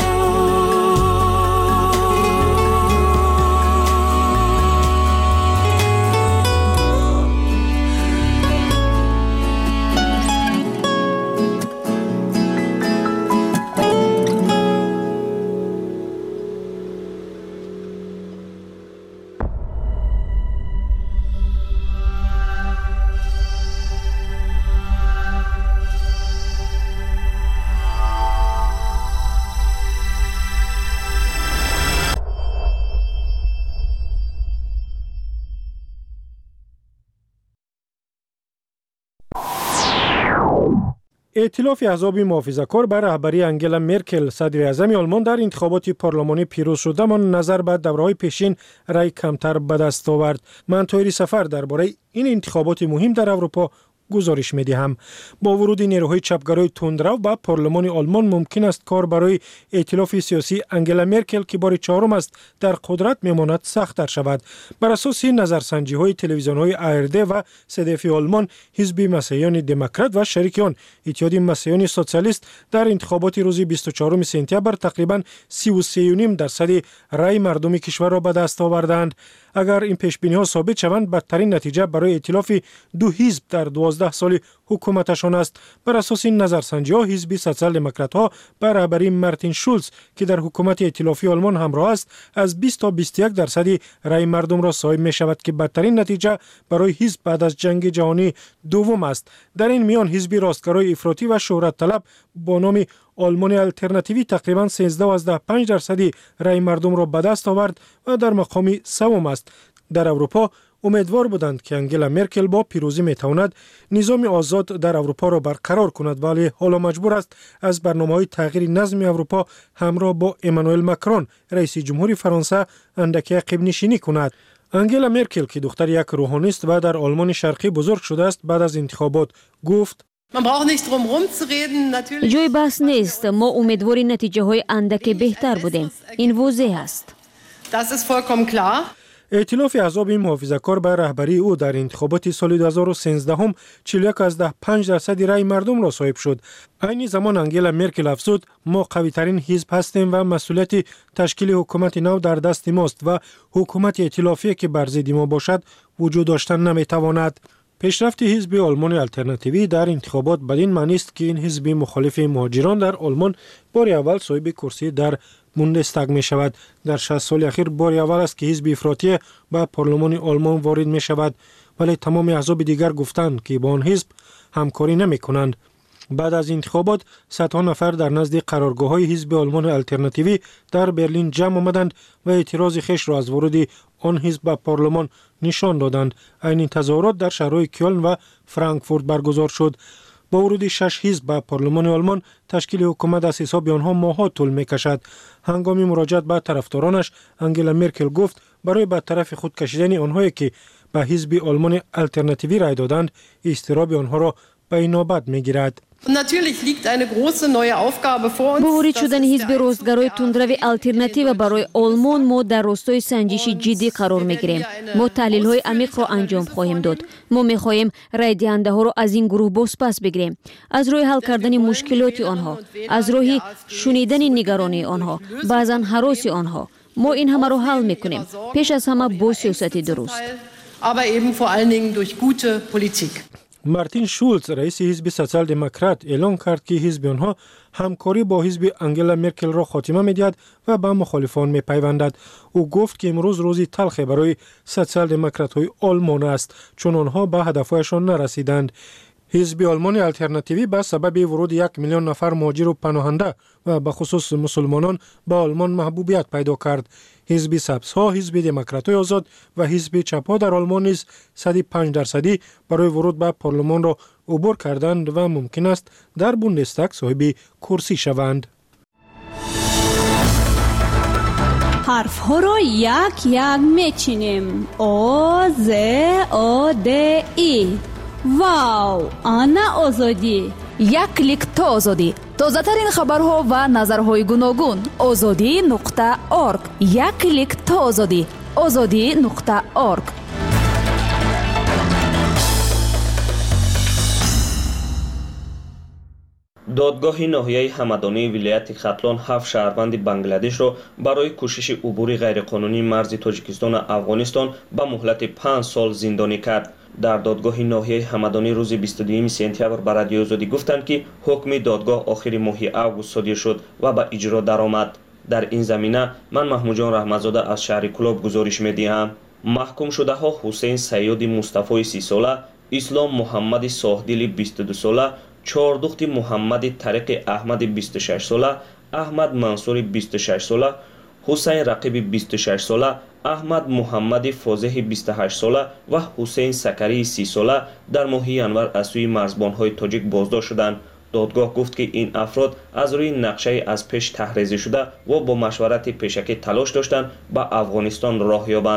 [SPEAKER 5] ائتلاف احزاب محافظه‌کار بر رهبری انگلا مرکل صدر اعظم آلمان در انتخابات پارلمانی پیروز شدهمان نظر به دوره‌های پیشین رای کمتر به دست آورد. من طاهری سفر درباره این انتخابات مهم در اروپا گزارش می‌دهم. با ورود نیروهای چپگرای تندرو به پارلمان آلمان ممکن است کار برای ائتلاف سیاسی انگلا مرکل که بار چهارم است در قدرت میماند سخت‌تر شود. بر اساس نظرسنجی‌های تلویزیون‌های ARD و CDF آلمان، حزب مسیحیان دموکرات و شریک آن اتحاد مسیحیان سوسیالیست در انتخابات روز 24 سپتامبر تقریباً 33.5% رای مردم کشور را به دست آوردند. اگر این پیش‌بینی‌ها ثابت شوند بدترین نتیجه برای ائتلاف دو حزب در 12 سال حکومتشان است. بر اساس این نظرسنجی‌ها حزب سوسیال دموکرات‌ها به رهبری مارتین شولز که در حکومت ائتلافی آلمان همراه است از 20 تا 21% رای مردم را صاحب می‌شود که بدترین نتیجه برای حزب بعد از جنگ جهانی دوم است. در این میان حزب راستگرای افراطی و شهرت طلب با نام آلمان آلترناتیوی تقریباً 13.5% رای مردم را به دست آورد و در مقام سوم است. در اروپا امیدوار بودند که انگلا مرکل با پیروزی میتواند نظام آزاد در اروپا را برقرار کند، ولی حالا مجبور است از برنامه‌های تغییر نظم اروپا همراه با امانوئل ماکرون رئیس جمهور فرانسه اندکی عقب نشینی کند. انگلا مرکل که دختر یک روحانی است و در آلمان شرقی بزرگ شده است بعد از انتخابات گفت
[SPEAKER 1] جای بحث نیست، ما امیدوار نتیجه های اندک بهتر بودیم. این واضح است.
[SPEAKER 5] ائتلاف احزاب محافظه‌کار به رهبری او در انتخابات سال 2013 هم 41.5% رای مردم را صاحب شد. عین زمان انگلا مرکل افزود ما قوی‌ترین حزب هستیم و مسئولیت تشکیل حکومت نو در دست ماست و حکومت ائتلافی که بر ضد ما باشد وجود داشتن نمیتواند. پیشرفت حزب آلمان آلترناتیوی در انتخابات بدین معنی است که این حزب مخالف مهاجران در آلمان بار اول صاحب کرسی در بوندستاگ می شود. در 60 سال اخیر بار اول است که حزب افراطی به پارلمان آلمان وارد می شود، ولی تمام احزاب دیگر گفتند که با آن حزب همکاری نمی کنند. بعد از انتخابات صدها نفر در نزد قرارگاه‌های حزب آلمان آلترناتیوی در برلین جمع آمدند و اعتراض خیش را از ورود آن حزب به پارلمان نشان دادند. این تظاهرات در شهرهای کلن و فرانکفورت برگزار شد. با ورود 6 حزب به پارلمان آلمان تشکیل حکومت از حساب آنها ماه‌ها طول می‌کشد. هنگام مراجعت به طرفدارانش انگلا مرکل گفت برای به طرف خود کشیدن آنهایی که به حزب آلمان آلترناتیوی رای دادند اضطراب آنها را به نوبت می‌گیرد.
[SPEAKER 1] با وارد شدن حزب راستگرای تندرو الترناتیو برای آلمان ما در راستای سنجش جدی قرار میگیریم. ما تحلیل های عمیق را انجام خواهیم داد. ما میخواهیم رای دهنده ها را از این گروه بازپس بگیریم، از روی حل کردن مشکلات آنها، از روی شنیدن نگرانی آنها، بعضا هراس آنها. ما این همه را حل میکنیم، پیش از همه با سیاست درست.
[SPEAKER 5] مارتین شولز رئیس حزب سوسیال دموکرات اعلام کرد که حزب آنها همکاری با حزب انگلا مرکل را خاتمه میدهد و به مخالفان میپیوندد. او گفت که امروز روزی تلخ برای سوسیال دموکرات های آلمان است، چون آنها به هدفهایشان نرسیدند. حزب آلمان الترناتیوی به سبب ورود 1 میلیون نفر مهاجر و پناهنده و به خصوص مسلمانان به آلمان محبوبیت پیدا کرد. حزب سبزها، حزب دموکرات‌های آزاد و حزب چپ‌ها در آلمان نیز 105% برای ورود به پارلمان را عبور کردند و ممکن است در بوندستاگ صاحب کرسی شوند.
[SPEAKER 4] حرف ها را یک یک میچینیم. آ ز آ د ای. واو، آنا آزادی.
[SPEAKER 21] یک کلیک تا آزادی. تازه ترین خبرها و نظرهای گوناگون. azadi.org. یک کلیک تا آزادی. azadi.org.
[SPEAKER 6] دادگاه ناحیه همدانی ولایت ختلان 7 شهروند بنگلادش را برای کوشش عبور غیرقانونی مرز تاجیکستان و افغانستان به مهلت 5 سال زندانی کرد. در دادگاه ناحیه همدانی روز 22 سپتامبر به رادیو آزادی گفتند که حکم دادگاه آخر ماه آگوست صادر شد و به اجرا درآمد. در این زمینه من محمود جان رحمتزاده از شهر کلاب گزارش می‌دهم. محکوم شده ها حسین سیاد مصطفی 30 ساله، اسلام محمد صاحدل 22 ساله، چهاردخت محمد طارق احمد 26 ساله، احمد منصور 26 ساله، حسین رقیب 26 ساله، احمد محمد فازح 28 ساله و حسین سکری 30 ساله در ماه ینور از سوی مرزبان‌های تاجیک بازداشت شدند. دادگاه گفت که این افراد از روی نقشه از پیش تحریزی شده و با مشورت پیشکی تلاش داشتند به افغانستان راه یابند.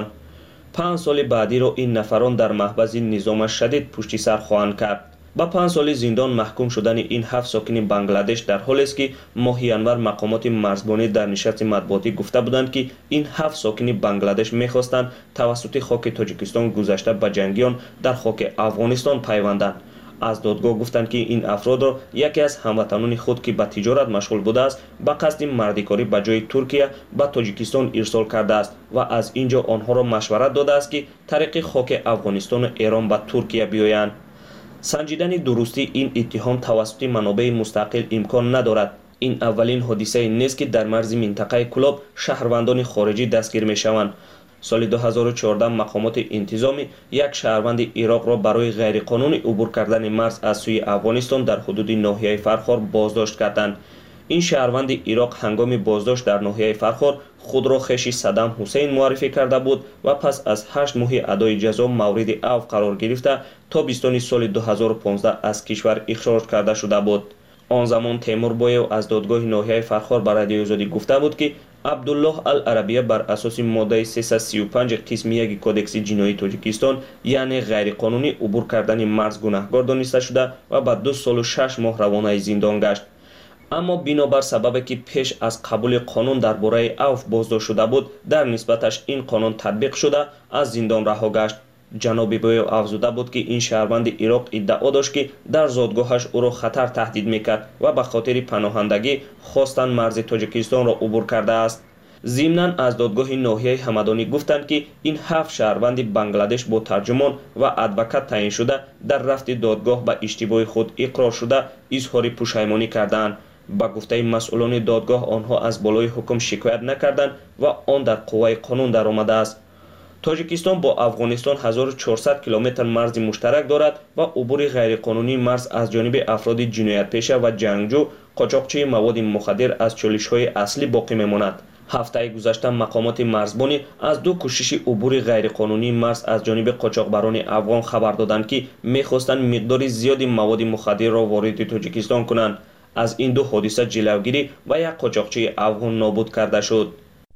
[SPEAKER 6] 5 سال بعدی را این نفران در محبس نظام شدید پشت سر خواهند کرد. با 5 سال زندان محکوم شدن این 7 ساکن بنگلادش در حالی است که ماه ینور مقامات مرزبانی در نشست مطبوعاتی گفته بودند که این 7 ساکن بنگلادش می‌خواستند توسط خاک تاجیکستان گذشته به جنگیان در خاک افغانستان پیوندند. از دادگاه گفتند که این افراد را یکی از هموطنان خود که به تجارت مشغول بوده است به قصد مردکاری به جای ترکیه به تاجیکستان ارسال کرده است و از اینجا آنها را مشورت داده است که طریق خاک افغانستان و ایران به ترکیه بیایند. سنجیدن درستی این اتهام توسط منابع مستقل امکان ندارد. این اولین حادثه نیست که در مرز منطقه کلاب شهروندان خارجی دستگیر می شوند. سال 2014 مقامات انتظامی یک شهروند عراق را برای غیرقانونی عبور کردن مرز از سوی افغانستان در حدود ناحیه فرخار بازداشت کردند. این شهروند عراق هنگام بازداشت در ناحیه فرخار خود را خویش صدام حسین معرفی کرده بود و پس از 8 ماه ادای جزا مورد عفو قرار گرفته تابستان سال 2015 از کشور اخراج کرده شده بود. آن زمان تیمور بایو از دادگاه ناحیه فرخار به رادیو آزادی گفته بود که عبدالله العربیه بر اساس ماده 335 قسم 1 کدکس جنایی تاجیکستان یعنی غیرقانونی عبور کردن مرز گناهکار دانسته شده و بعد 2 سال و 6 ماه روانه زندان گشت. اما بنابر سببی که پیش از قبول قانون درباره عفو بازداشت شده بود در نسبتش این قانون تطبیق شده از زندان رها گشت. جناب بایو افزوده بود که این شهروند عراق ادعا داشت که در زادگاهش او را خطر تهدید میکرد و به خاطر پناهندگی خواستن مرز تاجیکستان را عبور کرده است. ضمناً از دادگاه ناحیه همدانی گفتند که این 7 شهروند بنگلادش با ترجمان و ادوکات تعیین شده در رفت دادگاه به اشتباه خود اقرار شده اظهار پشیمانی کردند. با گفته مسئولان دادگاه آنها از بالای حکم شکایت نکردند و آن در قوه قانون درآمده است. تاجیکستان با افغانستان 1400 کیلومتر مرز مشترک دارد و عبور غیرقانونی مرز از جانب افراد جنایت پیشه و جنگجو قاچاقچی مواد مخدر از چالش‌های اصلی باقی میماند. هفته گذشته مقامات مرزبانی از 2 کوشش عبور غیرقانونی مرز از جانب قاچاقبران افغان خبر دادند که می‌خواستند مقدار زیادی مواد مخدر را وارد تاجیکستان کنند. از این 2 حادثه جلوگیری و یک قاچاقچی افغان نابود کرده شد.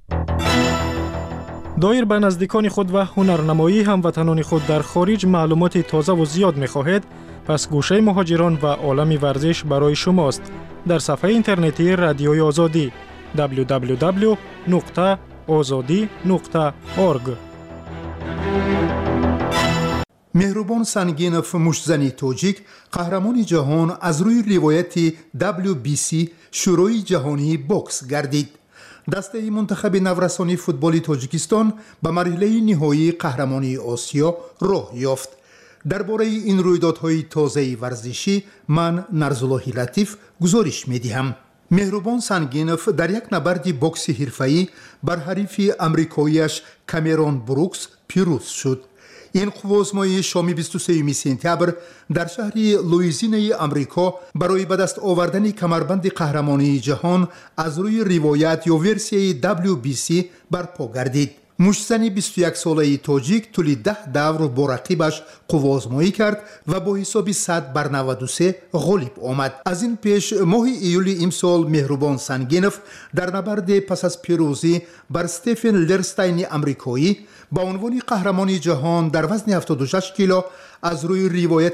[SPEAKER 5] دایر به نزدیکان خود و هنرنمایی هموطنان خود در خارج معلومات تازه و زیاد می‌خواهید؟ پس گوشه مهاجران و عالم ورزش برای شماست. در صفحه اینترنتی رادیوی آزادی www.azadi.org.
[SPEAKER 8] مهربان سنگینف مشتزنی توجیک قهرمان جهان از روی روایت WBC شروع جهانی بوکس گردید. دسته منتخب نورسانی فوتبال تاجیکستان به مرحله نهایی قهرمانی آسیا راه یافت. درباره این رویدادهای تازه ورزشی من نرزالله لطیف گزارش می‌دهم. مهربان سنگینف در یک نبرد بوکس حرفه‌ای بر حریف آمریکاییش کامرون بروکس پیروز شد. این قوازمای شامی 23 سپتامبر در شهر لوئیزیانای آمریکا برای به دست آوردن کمربند قهرمانی جهان از روی روایت یا ورسیه WBC برپا گردید. مشتزنی 21 ساله تاجیک طول 10 دور با رقیبش قوازمایی کرد و با حساب 100-93 غالب آمد. از این پیش ماه ایولی امسال مهربان سنگینف در نبرد پس از پیروزی بر استفن لرستاین آمریکایی با عنوان قهرمانی جهان در وزن 76 کیلو از روی روایت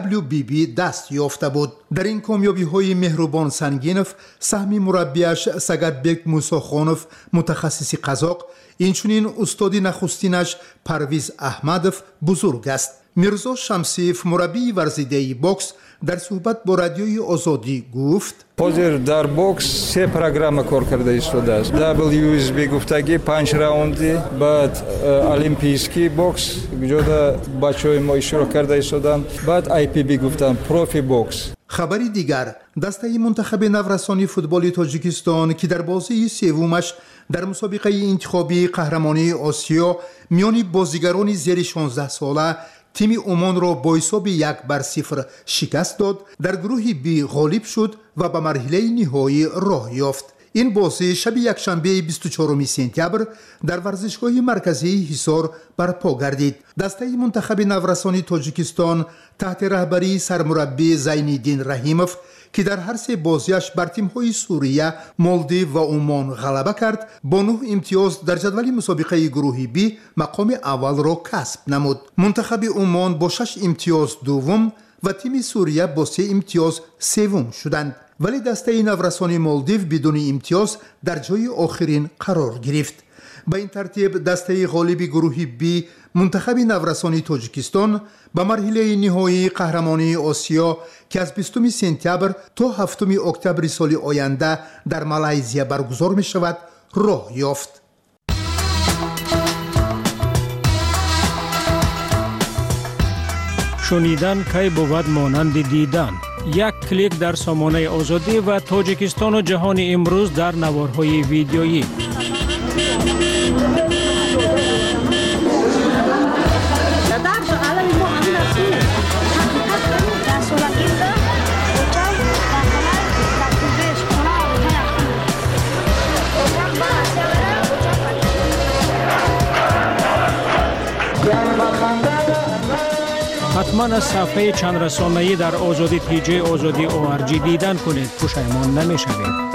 [SPEAKER 8] WBB دست یافته بود. در این کامیابی های مهربان سنگینف سهم مربیش سگدبک موساخانوف متخصص قزاق، اینچنین استادی نخستینش پرویز احمدوف بزرگ است. میرزا شمسیف مربی ورزیده بوکس در صحبت با رادیوی آزادی گفت:
[SPEAKER 9] حاضر در بوکس 3 پروگرام کار کرده شده است. WSB گفتگی 5 راوندی، بعد المپیسکی بوکس جدا بچهای ما اشتراک کرده شدند، بعد IPB گفتن پروفی بوکس.
[SPEAKER 8] خبری دیگر، دسته منتخب نورسانی فوتبال تاجیکستان که در بازی سومش در مسابقه انتخابی قهرمانی آسیا میان بازیگران زیر 16 ساله تیم عمان را با حساب 1-0 شکست داد، در گروه B غالب شد و به مرحله نهایی راه یافت. این بازی شب یکشنبه 24 سپتامبر در ورزشگاه مرکزی حصار برپا گردید. دسته منتخب نورسانی تاجیکستان تحت رهبری سرمربی زین‌الدین رحیموف که در هر 3 بازیش بر تیم‌های سوریه، مالدیو و عمان غلبه کرد، با 9 امتیاز در جدول مسابقه گروه B مقام اول را کسب نمود. منتخب عمان با 6 امتیاز دوم و تیم سوریه با 3 امتیاز سوم شدند، ولی دسته نورسانی مالدیو بدون امتیاز در جای آخرین قرار گرفت. به این ترتیب دسته غالب گروه B منتخب نورسانی تاجیکستان به مرحله نهایی قهرمانی آسیا که از 20 سپتامبر تا 7 اکتبر سال آینده در مالزیا برگزار می شود راه یافت.
[SPEAKER 5] شنیدن کی بود مانند دیدن. یک کلیک در سامانه آزادی و تاجیکستان و جهان امروز در نوارهای ویدیویی. حتما از صفحه چند رسانه‌ای در آزادی پیج آزادی ORG دیدن کنید، پشیمان نمی‌شوید.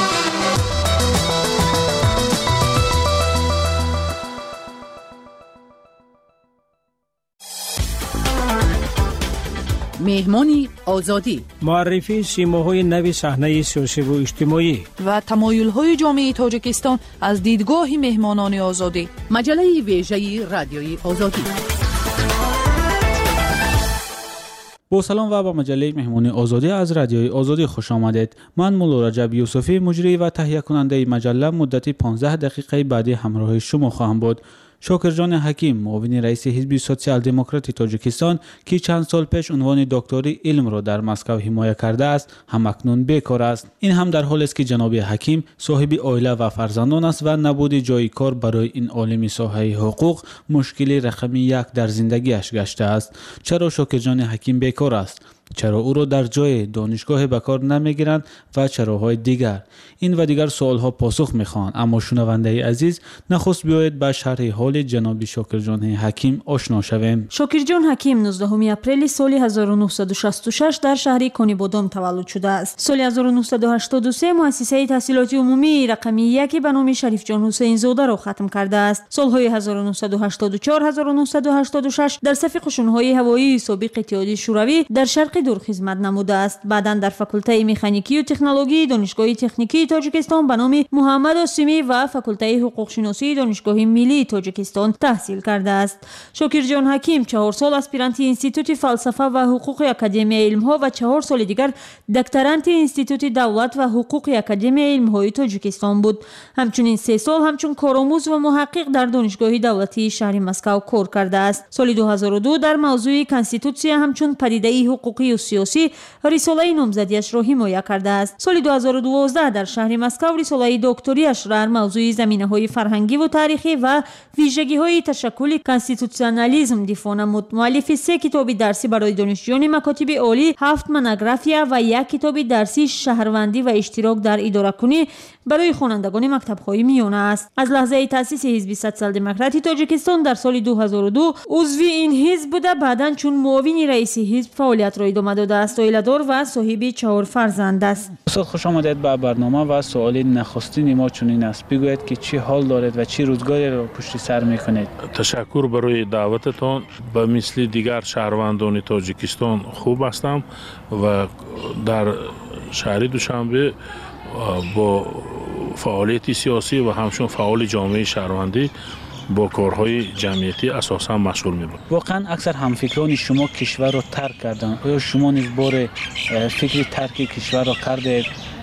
[SPEAKER 10] مهمانی آزادی،
[SPEAKER 5] معرفی سیماهای نوی صحنه سیاسی و اجتماعی
[SPEAKER 21] و تمایل‌های جامعه تاجیکستان از دیدگاه مهمانان آزادی.
[SPEAKER 10] مجله ویژه رادیوی آزادی.
[SPEAKER 14] با سلام و با مجله مهمانی آزادی از رادیوی آزادی خوش آمدید. من مولا رجب یوسفی مجری و تهیه کننده مجله مدتی 15 دقیقه بعدی همراه شما خواهم بود. شاکرجان حکیم، معاون رئیس حزب سوسیال دموکرات تاجیکستان که چند سال پیش عنوان دکتری علم را در مسکو حمایت کرده است، همکنون بیکار است. این هم در حالی است که جناب حکیم صاحب عائله و فرزندان است و نبود جای کار برای این عالم ساحه حقوق مشکل رقم 1 در زندگیش گشته است. چرا شاکرجان حکیم بیکار است؟ چرا او را در جای دانشگاه به کار نمیگیرند و چراهای دیگر؟ این و دیگر سوالها پاسخ میخواهند. اما شنونده عزیز، نخست بیایید به شرح حال جناب شاکرجان حکیم آشنا شویم.
[SPEAKER 2] شاکرجان حکیم 19 اپریل سال 1966 در شهر کنیبادام تولد شده است. سال 1983 مؤسسه تحصیلات عمومی رقمی 1 به نام شریف جان حسین زاده را ختم کرده است. سالهای 1984 1986 در صف قشون‌های هوایی سابق اتحادیه شوروی در شرق دور خدمت نموده است. بعداً در فاکولته مکانیکی و تکنولوژی دانشگاه تکنیکی تاجیکستان به نام محمد آسیمی و فاکولته حقوق شناسی دانشگاه ملی تاجیکستان تحصیل کرده است. شاکرجان حکیم 4 سال اسپیرانت انستیتوت فلسفه و حقوق اکادمی علم‌ها و 4 سال دیگر دکترانت انستیتوت دولت و حقوق اکادمی علم‌های تاجیکستان بود. همچنین 3 سال همچون کارآموز و محقق در دانشگاه دولتی شهر مسکو کار کرده است. سال 2002 در موضوع کانستیتوسیا همچون پدیده حقوقی و سیاسی رساله نامزدیش را حمایت کرده است. سال 2012 در شهر مسکو رساله دکتریش را در موضوع زمینه‌های فرهنگی و تاریخی و ویژگی‌های تشکل کانستیتوسیونالیسم دفاع نمود. مؤلف 3 کتاب درسی برای دانشجویان مکاتب عالی، 7 مونوگرافیا و 1 کتاب درسی شهروندی و اشتراک در اداره‌کنی برای خوانندگان مکتب‌های میانه است. از لحظه تأسیس حزب سوسیال دموکراتی تاجیکستان در سال 2002 عضو این حزب بوده. بعداً چون معاون رئیس حزب فعالیت را ادامه داده است. عائله‌دار و صاحب 4 فرزند است.
[SPEAKER 14] استاد خوش آمدید به برنامه و سوال نخستین ما چنین است: بگویید که چه حال دارید و چه روزگاری را پشت سر می‌کنید؟
[SPEAKER 7] تشکر برای دعوتتان. به مثل دیگر شهروندان تاجیکستان خوب هستم و در شهر دوشنبه با فعالیت سیاسی و همچون فعال جامعه شهروندی با کارهای جمعیتی اساسا مشغول می‌بود.
[SPEAKER 14] واقعا اکثر همفکران شما کشور را ترک کردند. آیا شما نیز بار فکر ترک کشور را کردید؟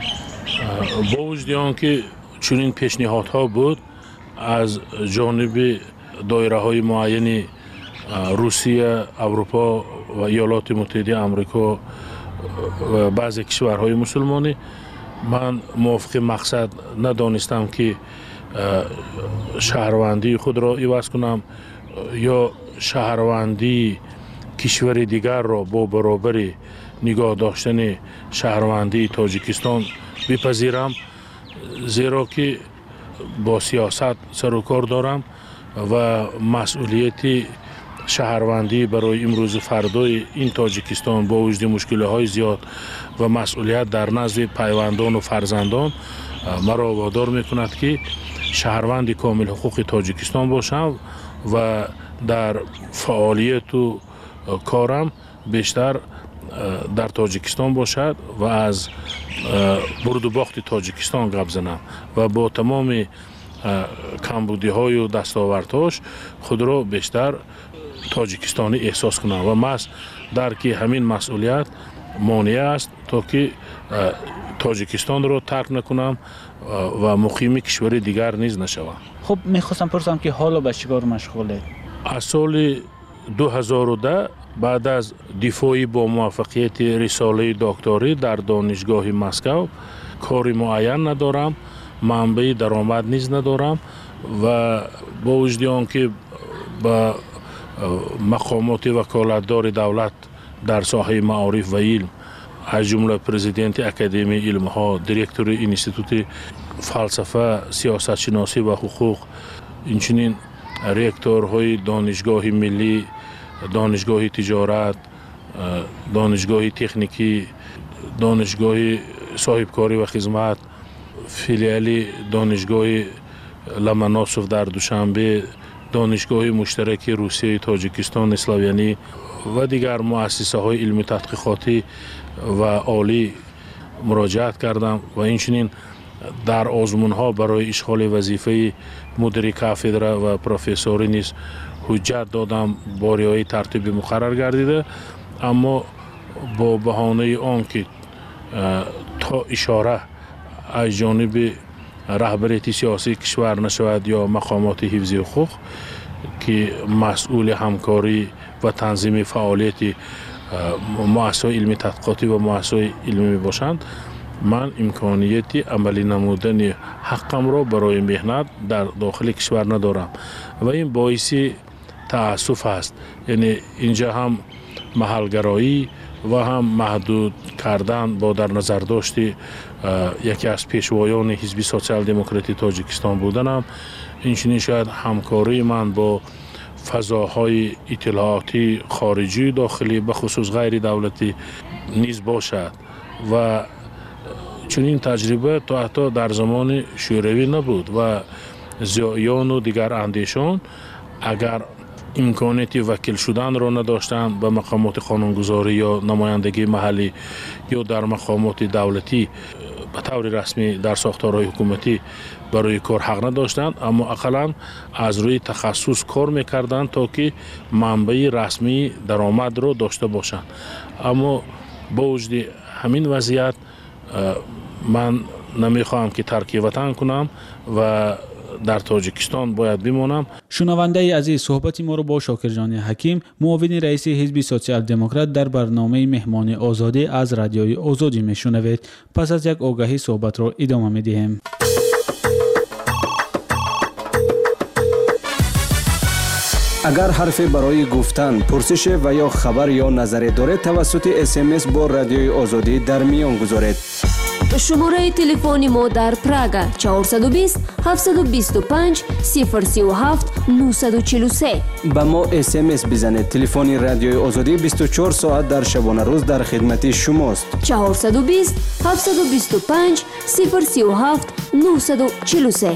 [SPEAKER 7] با وجود آنکه چنین پیشنهادها بود از جانب دایره‌های معین روسیه، اروپا و ایالات متحده آمریکا و بعضی کشورهای مسلمانی، من موافق مقصد ندانستم که شهروندی خود را عوض کنم یا شهروندی کشور دیگر را با برابر نگاه داشتن شهروندی تاجیکستان بپذیرم، زیرا که با سیاست سر و کار دارم و مسئولیت شهروندی برای امروز فردای این تاجیکستان با وجود مشکل‌های زیاد و مسئولیت در نزد پیوندان و فرزندان مرا وادار می‌کند که شهروند کامل حقوق تاجیکستان باشم و در فعالیت و کارم بیشتر در تاجیکستان باشد و از برد و باخت تاجیکستان گپ زنم و با تمام کمبودی‌های و دستاوردهاش خود را بیشتر تاجیکستانی احساس کنم و محض درک همین مسئولیت مانع است تا که تاجیکستان را ترک نکنم و مقیم کشور دیگر نیز نشوم.
[SPEAKER 14] خب میخواستم پرسم که حالا به چیکار مشغولید؟
[SPEAKER 7] از سال 2010 بعد از دفاعی با موفقیت رساله دکتری در دانشگاه مسکو کاری معین ندارم، منبع درآمد نیز ندارم و با وجود آنکه با مقامات وکالتدار دولت در ساحه معارف و علم از جمله پرزیدنت اکادمی علم‌ها، دیرکتور انستیتوت فلسفه، سیاست شناسی و حقوق، اینچنین رکتورهای دانشگاه ملی، دانشگاه تجارت، دانشگاه تکنیکی، دانشگاه صاحبکاری و خدمت، فیلیال دانشگاه لمناسوف در دوشنبه، دانشگاه مشترک روسیه تاجیکستان اسلاویانی و دیگر مؤسسه های علمی تحقیقاتی و عالی مراجعت کردم و اینچنین در آزمون ها برای اشغال وظیفه مدیر کافدره و پروفسوری نیز حجت دادم، باریای ترتیب مقرر گردیده، اما با بهانه آن که تا اشاره از جانب رهبریت سیاسی کشور نشود یا مقامات حفظی حقوق که مسئول همکاری و تنظیم فعالیت مؤسسات علمی تحقیقاتی و مؤسسات علمی باشند، من امکانیتی عملی نمودن حقم را برای مهنت در داخل کشور ندارم و این باعث تأسف است. یعنی اینجا هم محلگرایی و هم محدود کردن با در نظر داشتی یکی از پیشوایان حزب سوسیال دموکراتی تاجیکستان بودنم. اینچنین شاید همکاری من با فضاهای اطلاعاتی خارجی داخلی به خصوص غیر دولتی نیز باشد و چنین تجربه تا حتی در زمان شوروی نبود و زیایان و دیگر اندیشان اگر امکانیت وکیل شدن را نداشتند به مقامات قانونگذاری یا نمایندگی محلی یا در مقامات دولتی به طور رسمی در ساختارهای حکومتی برای کار حق نداشتند، اما اقلا از روی تخصص کار میکردند تا که منبع رسمی درآمد را داشته باشند. اما با وجود همین وضعیت من نمیخواهم که ترک وطن کنم و در تاجیکستان باید بمانم.
[SPEAKER 14] شنونده عزیز، صحبت ما رو با شاکرجان حکیم، معاون رئیس حزب سوسیال دموکرات در برنامه مهمان آزادی از رادیوی آزادی میشنوید. پس از یک آگهی صحبت رو ادامه میدیم.
[SPEAKER 16] اگر حرفی برای گفتن، پرسش و یا خبر یا نظری دارید توسط SMS با رادیوی آزادی در میان گذارید.
[SPEAKER 1] شماره تلفن ما در پراگ 420 725 037 943.
[SPEAKER 16] با ما SMS بزنید. تلفن رادیوی آزادی 24 ساعت در شبانه روز در خدمت شماست.
[SPEAKER 1] 420 725 037 943.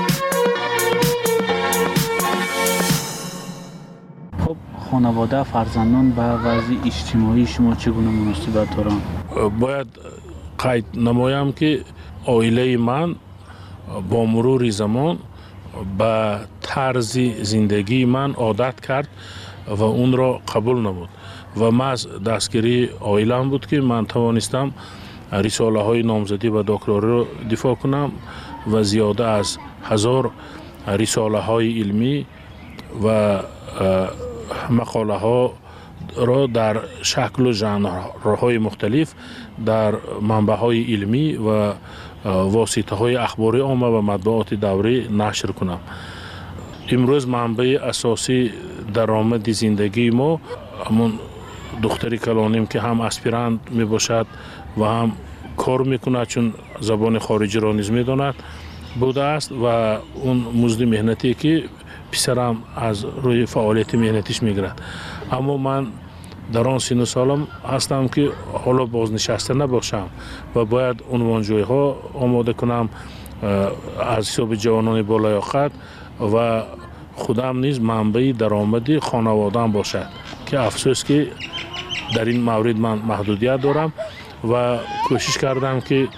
[SPEAKER 14] خب خانواده فرزندان به وضع اجتماعی شما چگونه مناسبت دارند؟
[SPEAKER 7] باید قید نمایم که عائله من با مرور زمان به طرز زندگی من عادت کرد و اون را قبول نمود و محض دستگیری عائله‌ام بود که من توانستم رساله های نامزدی و دکتراری را دفاع کنم و زیاده از 1000 رساله های علمی و مقاله ها را در شکل و ژانرهای مختلف در منبع‌های علمی و واسطه‌های اخباری عامه و مطبوعات دوری نشر کنم. امروز منبع اساسی درآمد زندگی ما همون دختری کلانیم که هم اسپیرانت می باشد و هم کار میکند چون زبان خارجی را نیز میداند بوده است و اون مزد مهنتی که پسرم از روی فعالیت مهنتیش میگیرد. اما من در آن سن و سالم هستم که حالا بازنشسته نباشم و باید عنوانجویی ها آماده کنم از حساب جوانان بالیاقت و خودم نیز منبع درآمدی خانواده‌ام باشد که افسوس که در این مورد من محدودیت دارم و کوشش کردم که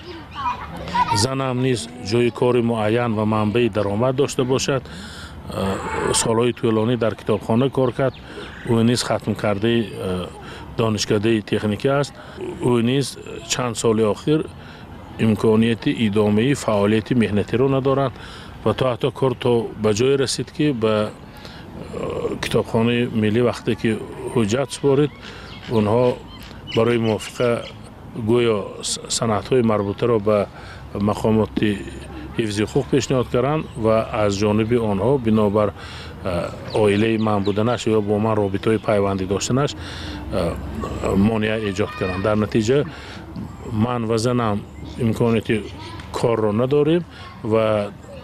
[SPEAKER 7] زنم نیز جای کار معین و منبع درآمد داشته باشد. سالهای طولانی در کتابخانه کار کرد. او نیز ختم کرده دانشکده تکنیکی است. او نیز چند سال آخر امکانیت ادامه فعالیت مهنتی رو ندارند و تا حتی کار تا به جای رسید که به کتابخانه ملی وقتی که حجت سپارید اونها برای موافقه گویا سندهای مربوطه را به مقامات حفظ حقوق پیشنهاد کردند و از جانب آنها بنابر عائله من بودنش یا با من رابطه پیوندی داشتنش مانع ایجاد کردند. در نتیجه من و زنم امکانیت کار را نداریم و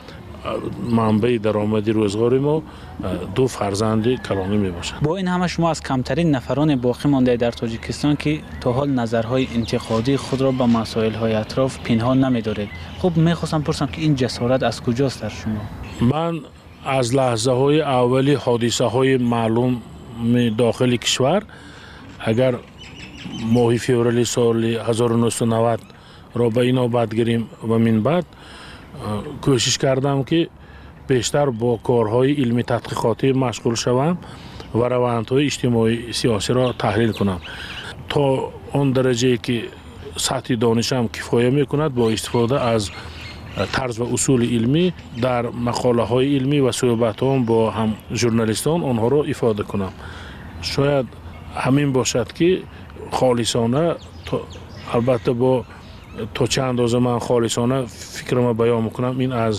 [SPEAKER 7] منبع درآمدی روزگاری ما 2 فرزند کلانی می باشد.
[SPEAKER 14] با این همه شما از کمترین نفران باقی مانده در تاجیکستان که تا حال نظرهای انتقادی خود را به مسائل های اطراف پنهان نمی دارید. خب میخواستم پرسم که این جسارت از کجاست در شما؟
[SPEAKER 7] من از لحظه های اولی حادثه های معلوم داخل کشور اگر ماه فوریه سال 1990 را به اینا بعد گیریم و من بعد کوشش کردم که بیشتر با کارهای علمی تحقیقاتی مشغول شوم و روندهای اجتماعی سیاسی را تحلیل کنم تا آن درجه که سطح دانشم کفایه میکند با استفاده از طرز و اصول علمی در مقاله های علمی و صحبتام با هم ژورنالیستان آنها را افاده کنم. شاید همین باشد که خالصانه البته با تا چند اندازه من خالصانه فکرم بیان میکنم این از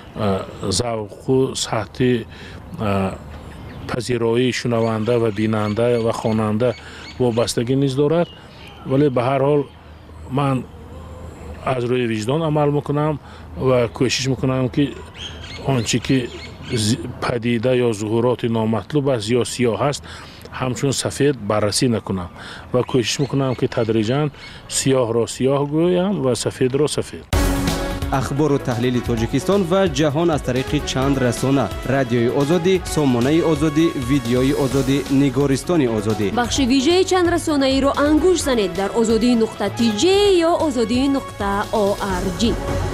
[SPEAKER 7] ذوق و سطح پذیرایی شنونده و بیننده و خواننده وابستگی نیز دارد. ولی به هر حال من از روی وجدان عمل میکنم و کوشش میکنم که آنچه که پدیده یا ظهورات نامطلوب است یا سیاه است همچون سفید بررسی نکنم و کوشش میکنم که تدریجاً سیاه را سیاه گویم و سفید را سفید.
[SPEAKER 16] اخبار و تحلیل تاجیکستان و جهان از طریق چند رسانه: رادیوی آزادی، سامانه آزادی، ویدیوی آزادی، نگارستان آزادی.
[SPEAKER 1] بخش ویژه چند رسانه ای رو انگوش زنید در azadi.tj یا azadi.org.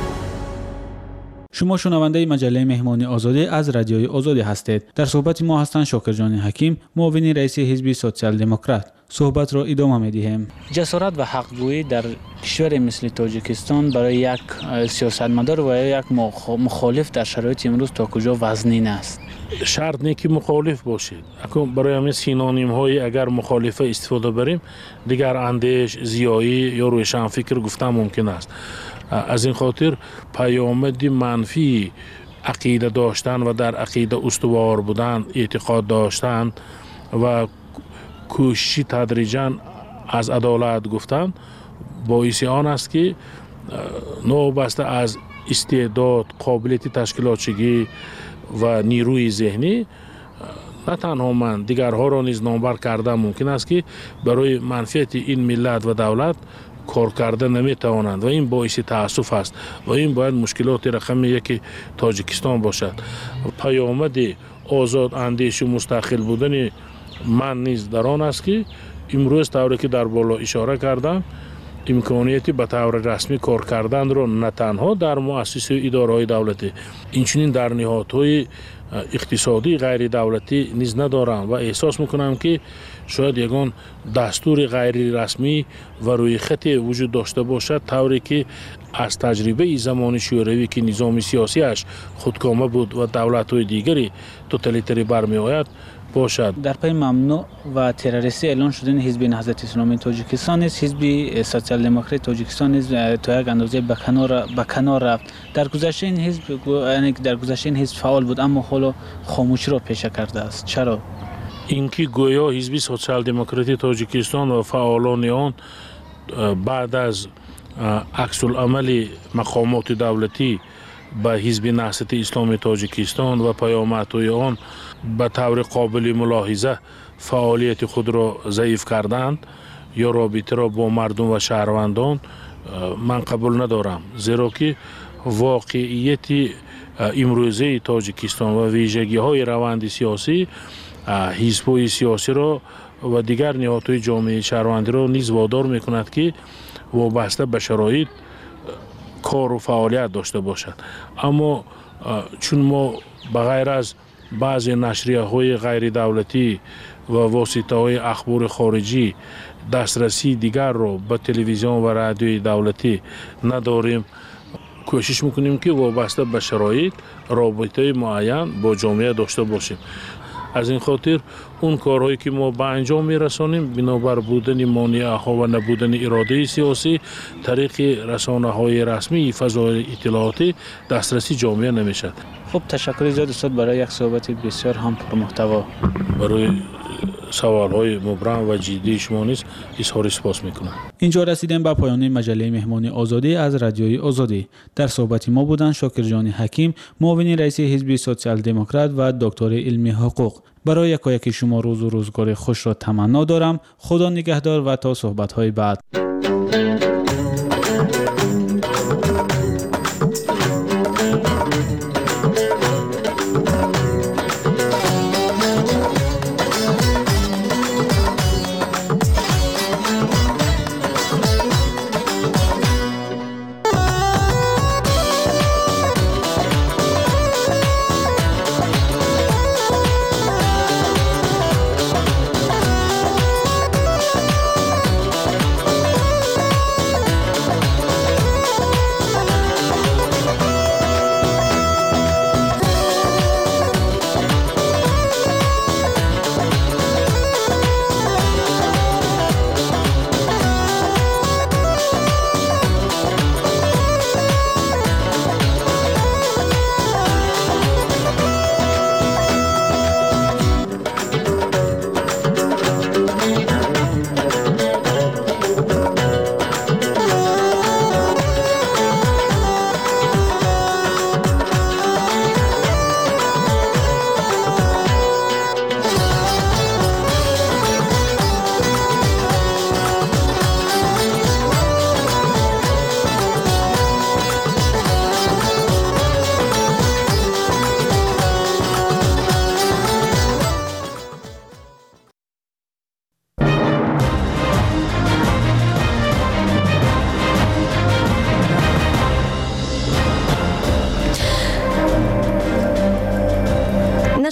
[SPEAKER 14] شما شنونده مجله مهمانی آزادی از رادیوی آزادی هستید. در صحبت ما هستند شاکرجان حکیم، معاون رئیس حزب سوسیال دموکرات. صحبت را ادامه می‌دهیم. جسارت و حق‌گویی در کشور مثل تاجیکستان برای یک سیاستمدار و یک مخالف در شرایط امروز تا کجا وزنین است؟
[SPEAKER 7] شرط نیست که مخالف باشید. برای همین سینونیم های اگر مخالفه استفاده بریم دیگر اندیش، زیایی یا روشنفکر گفتن ممکن است. از این خاطر پیامد منفی عقیده داشتن و در عقیده استوار بودن، اعتقاد داشتن و کوشش تدریجاً از عدالت گفتن باعث آن است که نوبسته از استعداد، قابلیت تشکیلاتچگی و نیروی ذهنی نه تنها من دیگرها را نیز نامبر کردن ممکن است که برای منفعت این ملت و دولت کار کرده نمیتوانند و این باعث تأسف است و این باید مشکلات رقم یک تاجیکستان باشد. پیامد آزاد اندیش و مستقل بودن من نیز در آن است که امروز طوری که در بالا اشاره کردم امکانیتی به طور رسمی کار کردن را نه تنها در مؤسسه و اداره‌های دولتی اینچنین در نهادهای اقتصادی غیر دولتی نیز ندارم و احساس میکنم که شاید یگان دستور غیر رسمی و روی خط وجود داشته باشد طوری که از تجربه زمان شوروی که نظام سیاسیش خودکامه بود و دولت‌های دیگری توتالیتری برمی آید باشد.
[SPEAKER 14] در پی ممنوع و تروریستی اعلان شدن حزب نهضت اسلامی تاجیکستان است، حزب سوسیال دموکرات تاجیکستان نیز تا یک اندازه به کنار رفت. در گذشته این حزب فعال بود اما حالا خاموشی را پیشه کرده است. چرا؟
[SPEAKER 7] اینکه گویا حزب سوسیال دموکرات تاجیکستان و فعالان آن بعد از عکس العمل مقامات دولتی به حزب نهضت اسلامی تاجیکستان و پیامدهای آن به طور قابل ملاحظه فعالیت خود را ضعیف کردند یا رابطه را با مردم و شهروندان من قبول ندارم، زیرا که واقعیت امروزه تاجیکستان و ویژگی های روند سیاسی حزب‌های سیاسی را و دیگر نهادهای جامعه شهروندی را نیز وادار می‌کند که وابسته به شرایط کار و فعالیت داشته باشد. اما چون ما بغیر از بعضی نشریه‌های غیر دولتی و واسطه‌های اخبار خارجی دسترسی دیگر را به تلویزیون و رادیوی دولتی نداریم، کوشش میکنیم که وابسته به شرایط رابطه معین با جامعه داشته باشیم. از این خاطر اون کارهایی که ما به انجام میرسانیم بنابر بودن مانع‌ها و نبودن اراده سیاسی طریق رسانه‌های رسمی فضای اطلاعاتی دسترسی جامعه نمیشد.
[SPEAKER 14] خب تشکر زیاد استاد برای یک صحبت بسیار هم پرمحتوا.
[SPEAKER 7] برای سوال‌های مبرم و جدی شما نیز اظهار سپاس میکنم.
[SPEAKER 14] اینجا رسیدیم به پایان مجله مهمانی آزادی از رادیوی آزادی. در صحبت ما بودند شاکرجان حکیم، معاون رئیس حزب سوسیال دموکرات و دکتر علمی حقوق. برای یکایک شما روز و روزگار خوش را تمنا دارم. خدا نگهدار و تا صحبت‌های بعد.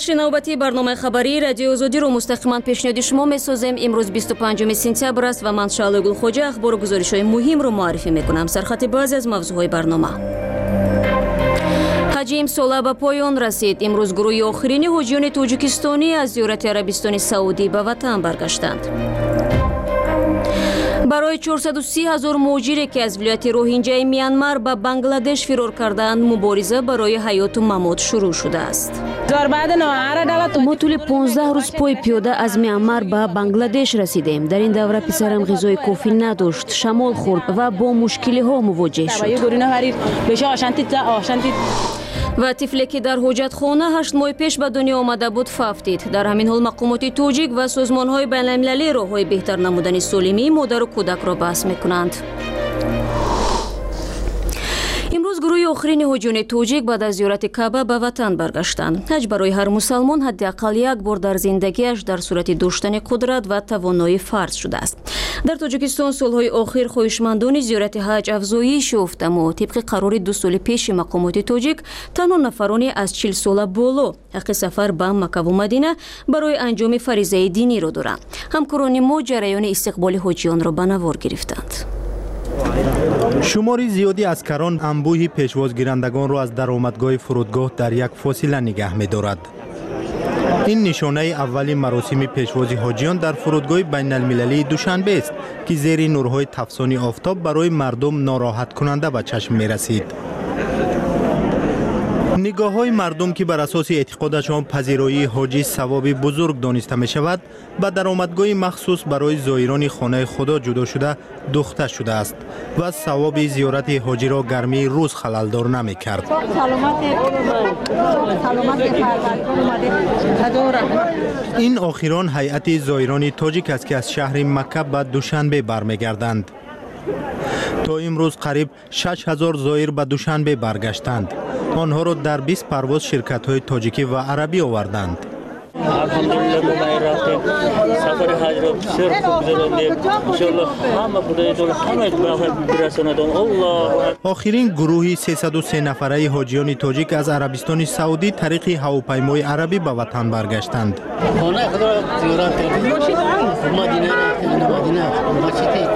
[SPEAKER 1] بخش نوبتی برنامه خبری رادیو آزادی رو مستقیما پیشنهاد شما می‌سازیم. امروز 25 سپتامبر است و من شعله گلخوجه اخبار و گزارش‌های مهم رو معرفی می‌کنم. سرخط بعضی از موضوع‌های برنامه. حج امسال به پایان رسید. امروز گروه آخرین حاجیان تاجیکستانی از زیارت عربستان سعودی به وطن برگشتند. برای 430,000 مهاجری که از ولایت روهینجای میانمار به بنگلادش فرار کردند مبارزه برای حیات و ممات شروع شده است. ما طول 15 روز پای پیاده از میانمار به بنگلادش رسیدیم. در این دوره پسرم غذای کافی نداشت، شمال خورد و با مشکلی ها مواجه شد. و طفلی که در حاجتخانه 8 ماه پیش به دنیا آمده بود فافتید. در همین حال مقامات تاجیک و سازمان‌های بین‌المللی راه‌های بهتر نمودن سالمی مادر و کودک را بحث می‌کنند. امروز گروه آخرین حاجیان تاجیک بعد از زیارت کعبه به وطن برگشتند. حج برای هر مسلمان حداقل یک بار در زندگیش در صورت داشتن قدرت و توانایی فرض شده است. در تاجیکستان سالهای آخر خواهشمندان زیارت حج افزایش یافت، اما طبق قرار 2 سال پیش مقامات تاجیک تنها نفرانی از 40 ساله بالا حق سفر به مکه و مدینه برای انجام فریضه دینی را دارند. همکاران ما جریان استقبال حاجیان را به نوار گرفتند.
[SPEAKER 11] شماری زیادی از کران انبوه پیشوازگیرندگان را از درآمدگاه فرودگاه در یک فاصله نگه می‌دارد. این نشانه اولین مراسم پیشوازی حاجیان در فرودگاه بین المللی دوشنبه است که زیر نورهای تفسانی آفتاب برای مردم ناراحت کننده به چشم می رسید. نگاه های مردم که بر اساس اعتقادشان پذیرایی حاجی ثواب بزرگ دانسته می شود به درآمدگاه مخصوص برای زائران خانه خدا جدا شده دوخته شده است و ثواب زیارت حاجی را گرمی روز خللدار نمی کرد. این آخران هیئت زائران تاجیک است که از شهر مکه به دوشنبه برمیگردند. تا امروز قریب 6,000 زائر به دوشنبه برگشتند. آنها را در 20 پرواز شرکت‌های تاجیکی و عربی آوردند.
[SPEAKER 12] الحمدلله ما رفتیم سفر حج را بسیار خوب گذراندیم. انشالله همه خدای تعالی همه به برساند. الله.
[SPEAKER 11] آخرین گروهی 303 نفره حاجیان تاجیک از عربستان سعودی طریق هواپیمای عربی به وطن برگشتند.
[SPEAKER 12] خانه خدا را زیارت کردیم. مدینه رفتیم. مدینه مسجد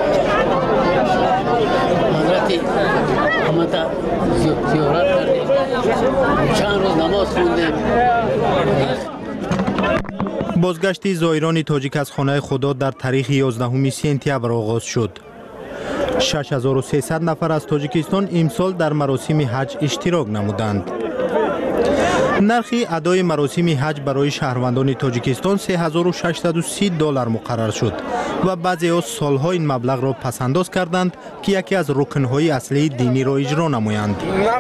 [SPEAKER 12] حضرت امامت زیارت کردیم. چند روز نماز خوندیم.
[SPEAKER 11] بازگشت زائران تاجیک از خانه خدا در تاریخ 11 سپتامبر آغاز شد. 6300 نفر از تاجیکستان امسال در مراسم حج اشتراک نمودند. نرخ ادای مراسم حج برای شهروندان تاجیکستان $3630 مقرر شد و بعضی از سالها این مبلغ را پسنداز کردند که یکی از رکنهای اصلی دینی را اجرا نمایند.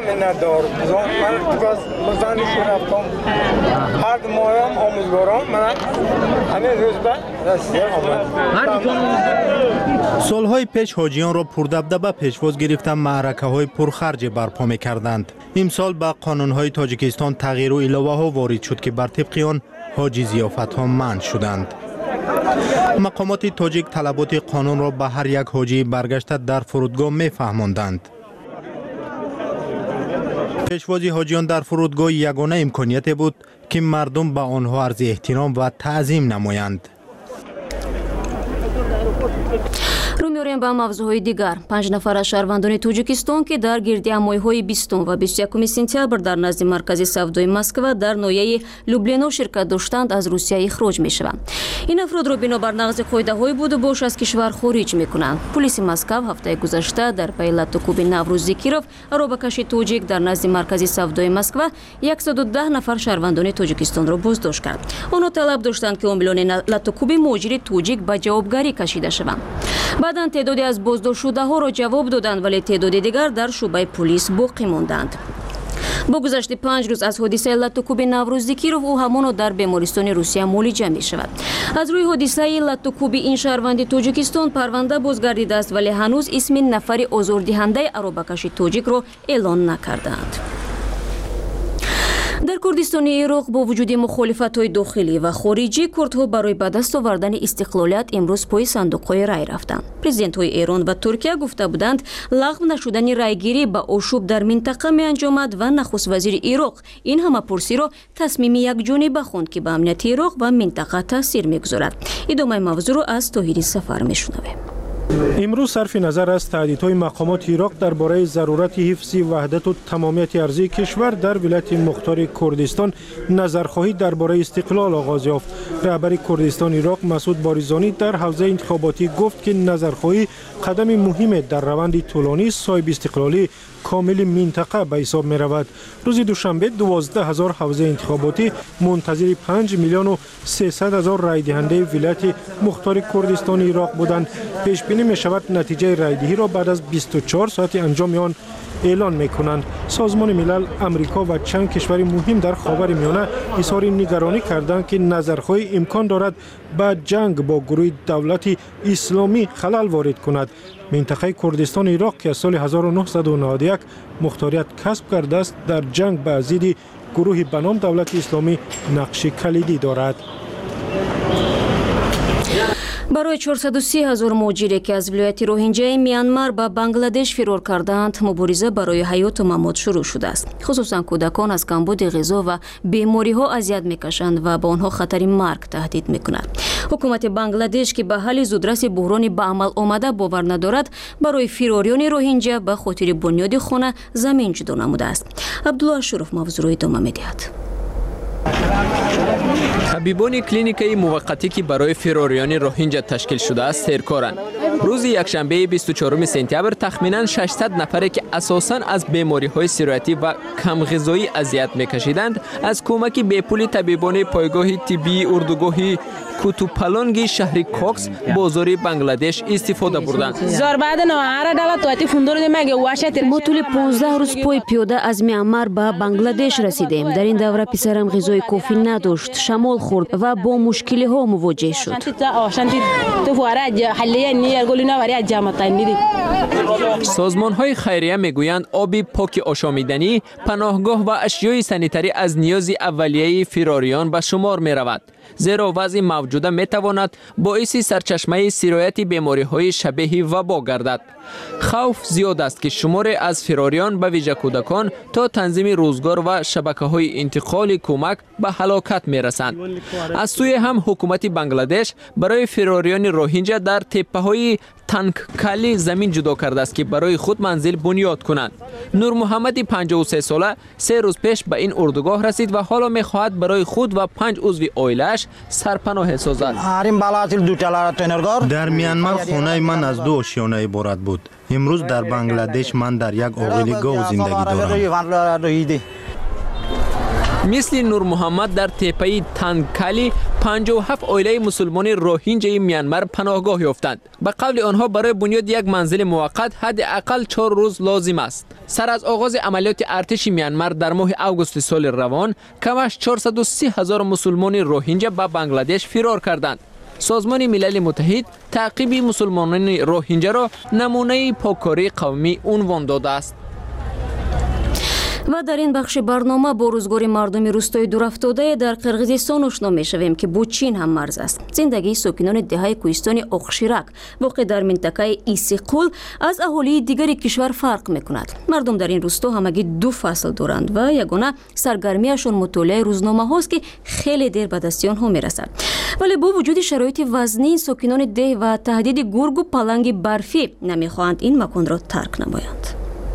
[SPEAKER 11] سالهای پیش حاجیان را پردبدبه پیشواز گرفته معرکه های پرخرج برپا می کردند. امسال با قانون های تاجیکستان تغییر و علاوه ها وارد شد که بر طبق آن حاجی ضیافت ها منع شدند. مقامات تاجیک طلبات قانون را به هر یک حاجی برگشته در فرودگاه می فهماندند. پیشوازی حاجیان در فرودگاه یگانه امکانیت بود که مردم به آنها عرض احترام و تعظیم نمایند.
[SPEAKER 1] رو می‌آوریم به موضوعهای دیگر. 5 نفر از شهروندان تاجیکستان که در گردیمایی‌های 20 و 21 سپتامبر در نزد مرکز سودای مسکو در ناحیه لوبلینو شرکت داشتند از روسیه اخراج می‌شوند. این افراد را بنابر نقض قاعده‌های بود و باش از کشور خارج می‌کنند. پلیس مسکو هفته گذشته در پی لاتوکوب نوروز زیکیروف اروبکش تاجیک در نزد مرکز سودای مسکو 110 نفر شهروندان تاجیکستان را بازداشت کرد. آنها طلب داشتند که عاملان لاتوکوب مهاجر تاجیک به جوابگری کشیده شوند. بعداً تعدادی از بازداشت شده ها را جواب دادند ولی تعدادی دیگر در شعبه پلیس باقی ماندند. با گذشت 5 روز از حادثه لاتوکوب نوروز زیکیروف او همانا در بیمارستان روسیه معالجه می شود. از روی حادثه لاتوکوب این شهروند تاجیکستان پرونده بازگردیده است ولی هنوز اسم نفر آزاردهنده اروبکش تاجیک را اعلان نکردند. در کردستان عراق با وجود مخالفت‌های داخلی و خارجی، کردها برای به دست آوردن استقلالیت امروز پای صندوق‌های رای رفتند. پرزیدنت‌های ایران و ترکیه گفته بودند لغو نشدن رایگیری به آشوب در منطقه می‌انجامد و نخست وزیر عراق این همه‌پرسی را تصمیم یکجانبه خواند که به امنیت عراق و منطقه تاثیر می‌گذارد. ادامه موضوع را از طاهری سفر می‌شنویم.
[SPEAKER 5] امروز صرف نظر از تهدیدهای مقامات عراق درباره ضرورت حفظ وحدت و تمامیت ارضی کشور در ولایت مختار کردستان نظرخواهی درباره استقلال آغاز یافت. رهبر کردستان عراق مسعود باریزانی در حوزه انتخاباتی گفت که نظرخواهی قدم مهم در روند طولانی صاحب استقلالی کامل منطقه به حساب می رود. روز دوشنبه 12,000 حوزه انتخاباتی منتظر 5,300,000 رای دهنده ولایت مختار کردستان عراق بودند. پیش بینی می شود نتیجه رای دهی را بعد از 24 ساعت انجام آن اعلان می کنند. سازمان ملل، امریکا و چند کشور مهم در خاورمیانه اظهار نگرانی کردند که نظرخواهی امکان دارد به جنگ با گروه دولت اسلامی خلل وارد کند. منطقه کردستان عراق که از سال 1991 مختاریت کسب کرده است در جنگ به ضد گروه به نام دولت اسلامی نقش کلیدی دارد.
[SPEAKER 1] برای 430,000 مهاجری که از ولایت روهینجه میانمار به بنگلادش فرار کردند، مبارزه برای حیات و ممات شروع شده است. خصوصا کودکان از کمبود غذا و بیماری ها اذیت میکشند و با آنها خطر مرگ تهدید میکند. حکومت بنگلادش که به حل زودرس بحران به عمل آمده باور ندارد، برای فراریان روهینجه به خاطر بنیاد خانه زمین جدا نموده است. عبدالله شرف موضوع ادامه میدهد.
[SPEAKER 13] طبیبان کلینیکی موقتی که برای فراریان روهینجا تشکیل شده است سرکارند. روز یکشنبه 24 سپتامبر تخمینا 600 نفر که اساساً از بیماری‌های سرایتی و کم غذایی اذیت می‌کشیدند از کمک بیپولی طبیبان پایگاه طبی اردوگاه کوتوپالونگ شهر کوکس بازار بنگلادش استفاده بردند.
[SPEAKER 15] ما طول 15 روز پای پیاده از میانمار به بنگلادش رسیدیم. در این دوره پسرم غذای کافی نداشت، شمال خورد و با مشکلی ها مواجه شد.
[SPEAKER 13] سازمان های خیریه میگویند آب پاک آشامیدنی، پناهگاه و اشیای سانیتری از نیاز اولیه فراریان به شمار می رود. زیرا وضع موجوده می تواند باعث سرچشمه سرایت بیماری های شبیه وبا گردد. خوف زیاد است که شمار از فراریان به ویژه کودکان تا تنظیم روزگار و شبکه های انتقال کمک به هلاکت می رسند. از سوی هم حکومت بنگلادش برای فراریان روهینجا در تپه های تنگکلی زمین جدا کرده است که برای خود منزل بنیاد کنند. نور محمد 53 ساله 3 روز پیش به این اردوگاه رسید و حالا می خواهد برای خود و 5 عضو عائله‌اش سرپناه سازد.
[SPEAKER 11] در میانمار خانه من از 2 آشیانه عبارت بود. امروز در بنگلادش من در یک آقیلگاه زندگی دارم.
[SPEAKER 13] مثل نور محمد در تپه تنگکلی 57 عائله مسلمان روهینجای میانمار پناهگاه یافتند. به قول آنها برای بنیاد یک منزل موقت حداقل 4 روز لازم است. سر از آغاز عملیات ارتش میانمار در ماه آگوست سال روان کمش 430,000 مسلمان روهینجا به بنگلادش فرار کردند. سازمان ملل متحد تعقیب مسلمانان روهینجا را نمونه پاککاری قومی عنوان داده است.
[SPEAKER 1] و در این بخش برنامه با روزگار مردم روستای دورافتاده در قرقیزستان آشنا می‌شویم که با چین هم مرز است. زندگی ساکنان دهه کوهستان اوخشیرک واقع در منطقه ایسیقول از اهالی دیگر کشور فرق می‌کند. مردم در این روستا همگی 2 فصل دارند و یگانه سرگرمیشان مطالعه روزنامه هاست که خیلی دیر به دست آنها می‌رسد. ولی با وجود شرایط وزنی، ساکنان ده و تهدید گرگ و پلنگ برفی نمی‌خواهند این مکان را ترک نمایند.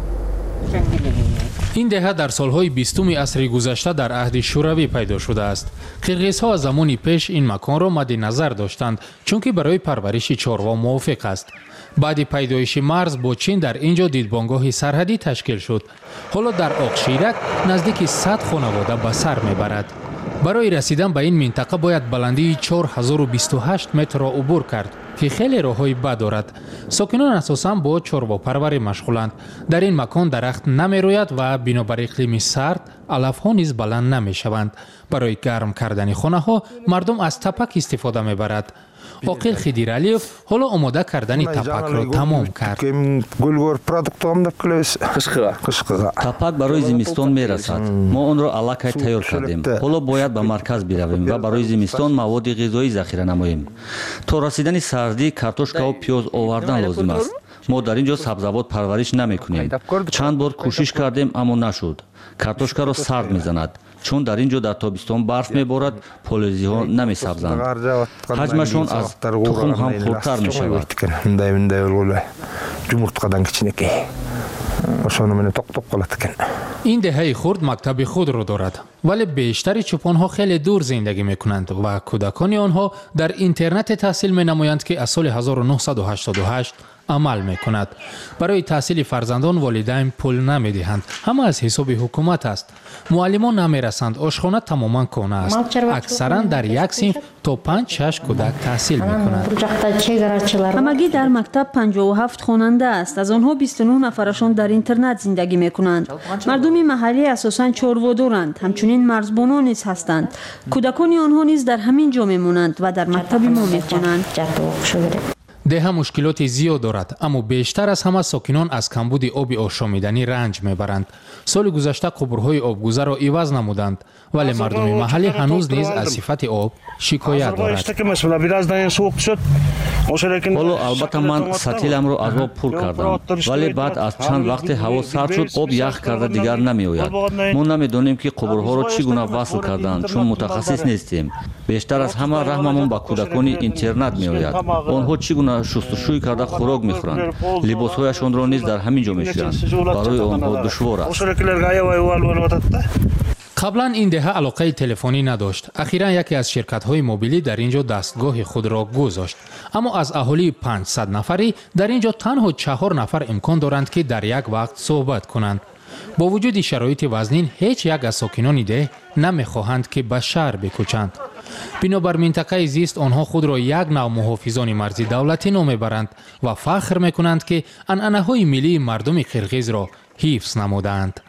[SPEAKER 18] این دهه در سالهای 20 عصر گذشته در عهد شوروی پیدا شده است. قرقیزها از زمانی پیش این مکان را مد نظر داشتند چون که برای پرورش چاروا موافق است. بعد پیدایش مرز با چین در اینجا دیدبانگاه سرحدی تشکیل شد. حالا در اوخشیرک نزدیک 100 خانواده به سر میبرد. برای رسیدن به این منطقه باید بلندی 4028 متر را عبور کرد که خیلی راههای بد دارد. ساکنان اساساً با چارواپروری مشغولند. در این مکان درخت نمی‌روید و بنابر اقلیم سرد علف‌ها نیز بلند نمی‌شوند. برای گرم کردن خانه‌ها مردم از تپک استفاده می‌برند. عاقل خدیرالیوف حالا آماده کردن تپک را تمام کرد.
[SPEAKER 17] تپک برای زمستان میرسد. ما آن را الکی تیار کردیم. حالا باید به مرکز برویم و برای زمستان مواد غذایی ذخیره نماییم. تا رسیدن سردی کارتوشکا و پیاز آوردن لازم است. ما در اینجا سبزیجات پرورش نمیکنیم. چند بار کوشش کردیم اما نشد. کارتوشکا را سرد میزند. چون در اینجا در تابستان برف میبارد پالوزی ها نمیسبزند. حجمشان از تخم هم خردتر میشود.
[SPEAKER 18] این دهه خرد مکتب خود را دارد ولی بیشتر چوپان ها خیلی دور زندگی میکنند و کودکان آنها در اینترنت تحصیل می نمایند که از سال 1988 عمل می کند. برای تحصیل فرزندان والدین پول نمی دهند. همه از حساب حکومت است. معلمان نمی رسند. آشخانه تماما کانه است. اکثرا در یک صنف تا 5-6 کودک تحصیل می کنند.
[SPEAKER 2] همگی در مکتب 57 خواننده است. از آنها 29 نفرشان در اینترنت زندگی می کنند. مردم محلی اساساً چاره‌دارند. همچنین مرزبانان نیز هستند. کودکان آنها نیز در همین جا می مانند و در مکتب ما می خوانند.
[SPEAKER 18] ده مشکلات زیاد دارد اما بیشتر از همه ساکنان از کمبود آب آشامیدنی رنج میبرند. سال گذشته قبرهای آبگذر را عوض نمودند ولی مردم محلی هنوز نیز از صفت آب شکایت دارد.
[SPEAKER 17] حالا البته من ستیلم را از آب پر کردم ولی بعد از چند وقت هوا سرد شد آب یخ کرده دیگر نمی آید. ما نمیدانیم که قبرها را چگونه وصل کردند چون متخصص نیستیم. بیشتر از همه رحممون به کودکان اینترنت می آید. آنها چگونه شستشوی کرده خوراک میخورند. لباسهایشان را نیز در همین جا میشویند. برای آنها دشوار است.
[SPEAKER 18] قبلا این دهه علاقه تلفنی نداشت. اخیرا یکی از شرکت‌های موبیلی در اینجا دستگاه خود را گذاشت. اما از اهالی 500 نفری در اینجا تنها 4 نفر امکان دارند که در یک وقت صحبت کنند. با وجود شرایط وزنین هیچ یک از ساکنان ده نمیخواهند که به شهر بکوچند. بنابر منطقه زیست آنها خود را یک نوع محافظان مرزی دولتی نام میبرند و فخر میکنند که عنعنه‌های ملی مردم قرقیز را حفظ نمودند.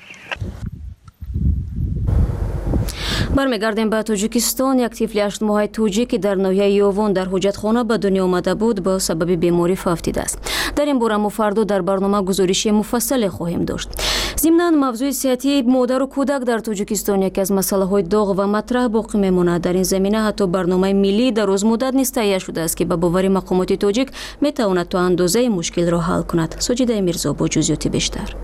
[SPEAKER 1] برمیگردیم به تاجیکستان. یک طفل 8 ماهه توجیک در ناحیه یوون در حجتخانه به دنیا آمده بود با سبب بیماری فافتیده است. در این باره ما فردا در برنامه گزارش مفصل خواهیم داشت. ضمناً موضوع صحتی مادر و کودک در تاجیکستان یکی از مسائل داغ و مطرح باقی میماند. در این زمینه حتی برنامه ملی در روز مدت نیز تهیه شده است که به باور مقامات تاجیک میتواند تا اندازه مشکل را حل کند. ساجده میرزا با جزئیات بیشتر.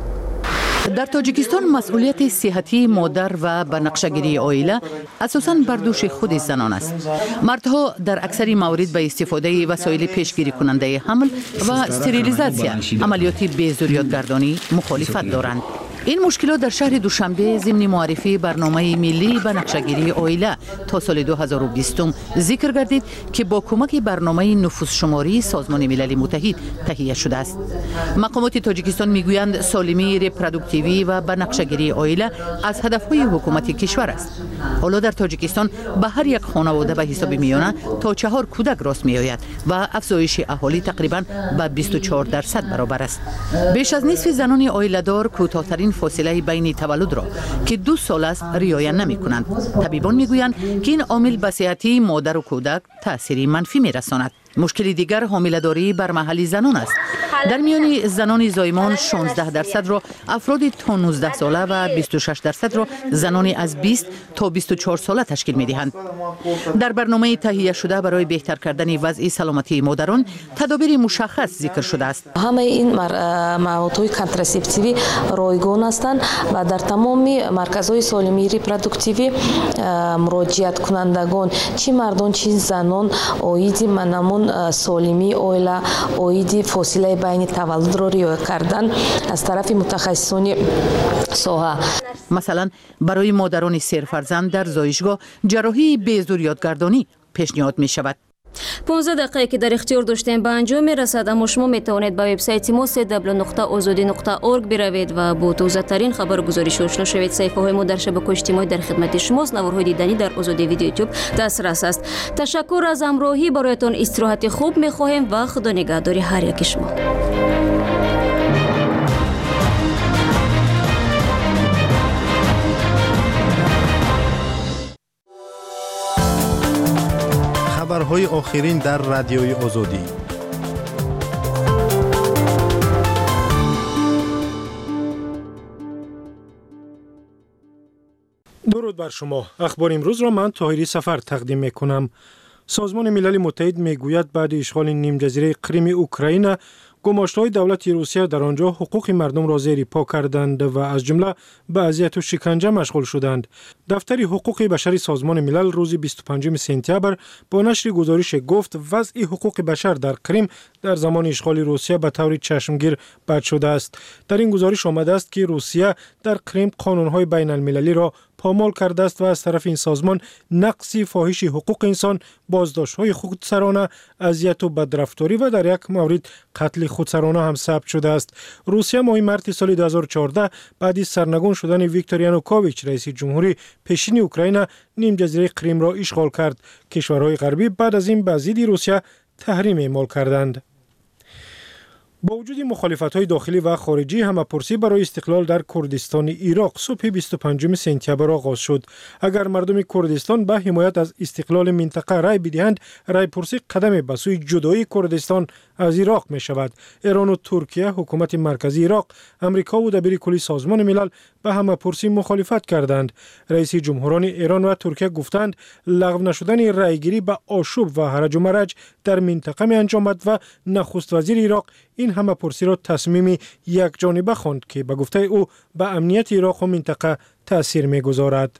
[SPEAKER 10] در تاجیکستان مسئولیت صحتی مادر و بنقشه‌گیری عائله اساساً بر دوش خود زنان است. مردها در اکثر موارد به استفاده وسایل پیشگیری کننده حمل و استریلیزاسیون عملیات بی‌ضروریاتگردانی مخالفت دارند. این مشکلات در شهر دوشنبه ضمن معرفی برنامه ملی بنقشه‌گیری عائله تا سال 2020 ذکر گردید که با کمک برنامه نفوس شماری سازمان ملل متحد تهیه شده است. مقامات تاجیکستان میگویند سالمی رپروداکتیوی و بنقشه‌گیری عائله از هدفهای حکومت کشور است. حالا در تاجیکستان به هر یک خانواده به حساب میانه تا 4 کودک راست میآید و افزایش اهالی تقریبا به 24% برابر است. بیش از نصف زنان عائله دار کوتاه‌ترین فاصله بین تولد را که 2 سال است رعایت نمی کنند. طبیبان می گویند که این عامل به صحت مادر و کودک تأثیری منفی می رساند. مشکل دیگر حامله‌داری بر محل زنان است. در میان زنان زایمان 16% را افراد تا 19 ساله و 26% را زنان از 20 تا 24 ساله تشکیل می‌دهند. در برنامه تهیه شده برای بهتر کردن وضع سلامتی مادران تدابیر مشخص ذکر شده است.
[SPEAKER 19] همه این موادهای کنتراسپتیوی رایگان هستند و در تمام مرکزهای سالمی رپروداکتیوی مراجعت کنندگان چه مردان چه زنان اوید منمون سالمی عائله اوید فاصله بین تولد را رعایت کردن از طرف متخصصان ساحه.
[SPEAKER 10] مثلا برای مادران سرفرزند در زایشگاه جراحی بی‌ضروریاتگردانی پیشنهاد می شود.
[SPEAKER 1] 15 دقیقه که در اختیار داشتیم به انجام میرسد، اما شما میتوانید به وبسایت ما www.azadi.org بروید و با تازه ترین خبر گزارش آشنا شوید. صفحه های ما در شبکه‌های اجتماعی در خدمت شماست. نوارهای دیدنی در آزادی ویدیو یوتیوب دسترس است. تشکر از همراهی. برایتان استراحت خوب میخواهیم و خدا نگهداری هر یک شما.
[SPEAKER 11] خبرهای آخرین در رادیوی آزادی.
[SPEAKER 5] درود بر شما. اخبار امروز را من طاهری سفر تقدیم میکنم. سازمان ملل متحد میگوید بعد اشغال نیم جزیره کریم اوکراین، گماشته‌های دولت روسیه در آنجا حقوق مردم را زیر پا کردند و از جمله به اذیت و شکنجه مشغول شدند. دفتر حقوق بشر سازمان ملل روز 25 سپتامبر با نشر گزارش گفت وضع حقوق بشر در کریم در زمان اشغال روسیه به طور چشمگیر بد شده است. در این گزارش آمده است که روسیه در کریم قانون‌های بین المللی را پامال کرده است و از طرف این سازمان نقض فاحش حقوق انسان، بازداشت‌های خودسرانه، اذیت و بدرفتاری و در یک مورد قتل خودسرانه هم ثبت شده است. روسیه ماه مارس سال 2014 بعد از سرنگون شدن ویکتور یانوکوویچ رئیس جمهوری پیشین اوکراین نیم جزیره کریم را اشغال کرد. کشورهای غربی بعد از این به ضد روسیه تحریم اعمال کردند. با وجود مخالفت‌های داخلی و خارجی، همه‌پرسی برای استقلال در کردستان عراق صبح 25 سپتامبر آغاز شد. اگر مردم کردستان به حمایت از استقلال منطقه رای بدهند، رای‌پرسی قدم به سوی جدایی کردستان از عراق می شود. ایران و ترکیه، حکومت مرکزی عراق، امریکا و دبیر کلی سازمان ملل به همه‌پرسی مخالفت کردند. رئیس جمهوران ایران و ترکیه گفتند لغو نشدن رایگیری به آشوب و هرج و مرج در منطقه می انجامد و نخست وزیر عراق این همه‌پرسی را تصمیمی یک جانبه خواند که به گفته او به امنیت عراق و منطقه تأثیر می‌گذارد.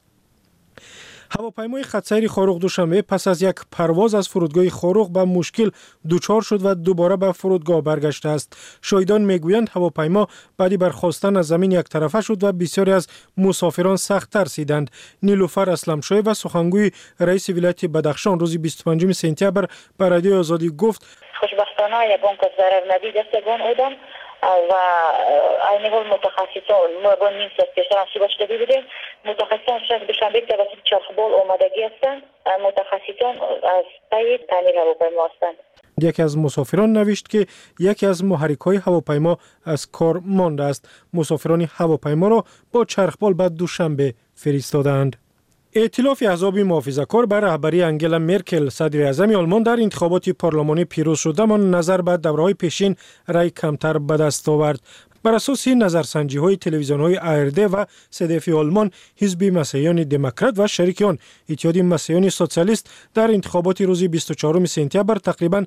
[SPEAKER 5] هواپیمای خطسیر خاروق دوشنبه پس از یک پرواز از فرودگاه خاروق به مشکل دچار شد و دوباره به فرودگاه برگشته است. شاهدان میگویند هواپیما بعد برخاستن از زمین یک طرفه شد و بسیاری از مسافران سخت ترسیدند. نیلوفر اسلمشاه و سخنگوی رئیس ولایت بدخشان روز 25 سپتامبر به رادیوی آزادی گفت
[SPEAKER 3] خوشبختانه یگان کس ضرر ندید است یگان اودم و aynı حال متخصصان ما با نیم ساعت پیشتر صحبت شده بودیم. متخصصان شخص دوشنبه توسط چرخبال آمادگی هستند. متخصصان از پای تعمیر هواپیما هستند.
[SPEAKER 5] یکی از مسافران نوشت که یکی از محرک‌های هواپیما از کار مانده است. مسافران هواپیما را با چرخبال به دوشنبه فرستادند. ائتلاف احزاب محافظه‌کار بر رهبری انگلا مرکل صدر اعظم آلمان در انتخابات پارلمانی پیروز شده اما نظر به دوره‌های پیشین رای کمتر به دست آورد. بر اساس نظرسنجی‌های تلویزیون‌های ARD و CDF آلمان، حزب مسیحیان دموکرات و شریکان اتحاد مسیحیان سوسیالیست در انتخابات روز 24 سپتامبر تقریباً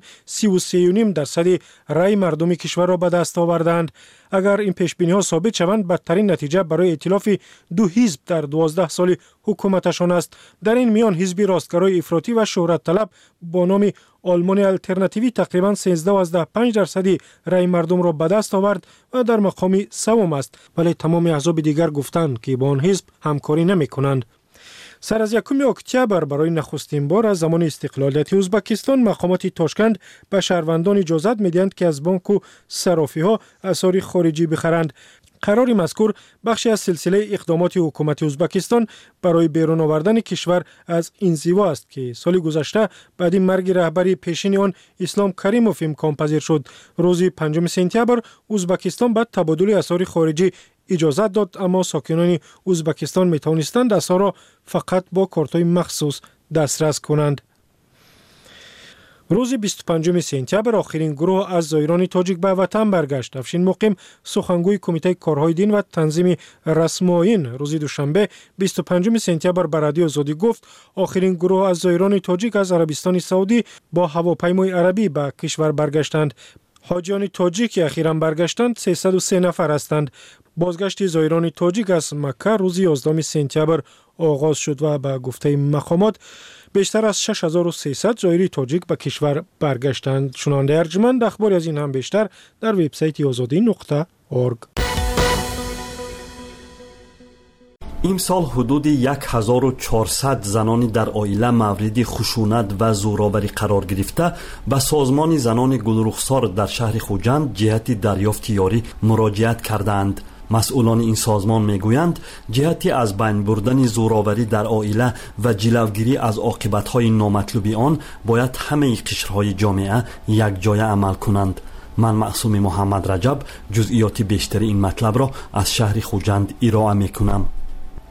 [SPEAKER 5] 33.5% رای مردم کشور را به دست آوردند. اگر این پیش‌بینی‌ها ثابت شوند، بدترین نتیجه برای ائتلاف دو حزب در 12 سال حکومتشان است. در این میان حزب راستگرای افراطی و شهرت طلب با نام آلمان الترناتیوی تقریباً 13.5% رای مردم را به دست آورد و در مقام سوم است، ولی تمام احزاب دیگر گفتند که با آن حزب همکاری نمی‌کنند. سر از 1 اکتبر برای نخستین بار از زمان استقلالیت ازبکستان مقامات تاشکند به شهروندان اجازت می‌دهند که از بانک و صرافی‌ها اسعار خارجی بخرند. قرار مذکور بخشی از سلسله اقدامات حکومت ازبکستان برای بیرون آوردن کشور از انزوا است که سال گذشته بعد مرگ رهبر پیشین آن اسلام کریموف امکان پذیر شد. روز 5 سپتامبر ازبکستان بعد تبادل اسعار خارجی اجازت داد، اما ساکنان ازبکستان می توانستند اسعار را فقط با کارت‌های مخصوص دسترس کنند. روز 25 سپتامبر آخرین گروه از زایران تاجیک به وطن برگشت. افشین مقیم سخنگوی کمیته کارهای دین و تنظیم رسم و آیین روز دوشنبه 25 سپتامبر به رادیو آزادی گفت آخرین گروه از زایران تاجیک از عربستان سعودی با هواپیمای عربی به کشور برگشتند. حاجیان تاجیک که اخیراً برگشتند 303 نفر هستند. بازگشت زایران تاجیک از مکه روز 11 سپتامبر آغاز شد و به گفته مقامات بیشتر از 6300 زایری تاجیک به کشور برگشتند. شنونده ارجمند اخباری از این هم بیشتر در وبسایت azadi.org.
[SPEAKER 20] امسال حدود 1400 زنانی در عائله مورد خشونت و زورآوری قرار گرفته به سازمان زنان گلرخسار در شهر خوجند جهت دریافت یاری مراجعت کردند. مسئولان این سازمان میگویند جهت از بین بردن زورآوری در عائله و جلوگیری از عاقبت‌های نامطلوب آن باید همه قشرهای جامعه یک جای عمل کنند. من معصوم محمد رجب جزئیات بیشتر این مطلب را از شهر خوجند ارائه میکنم.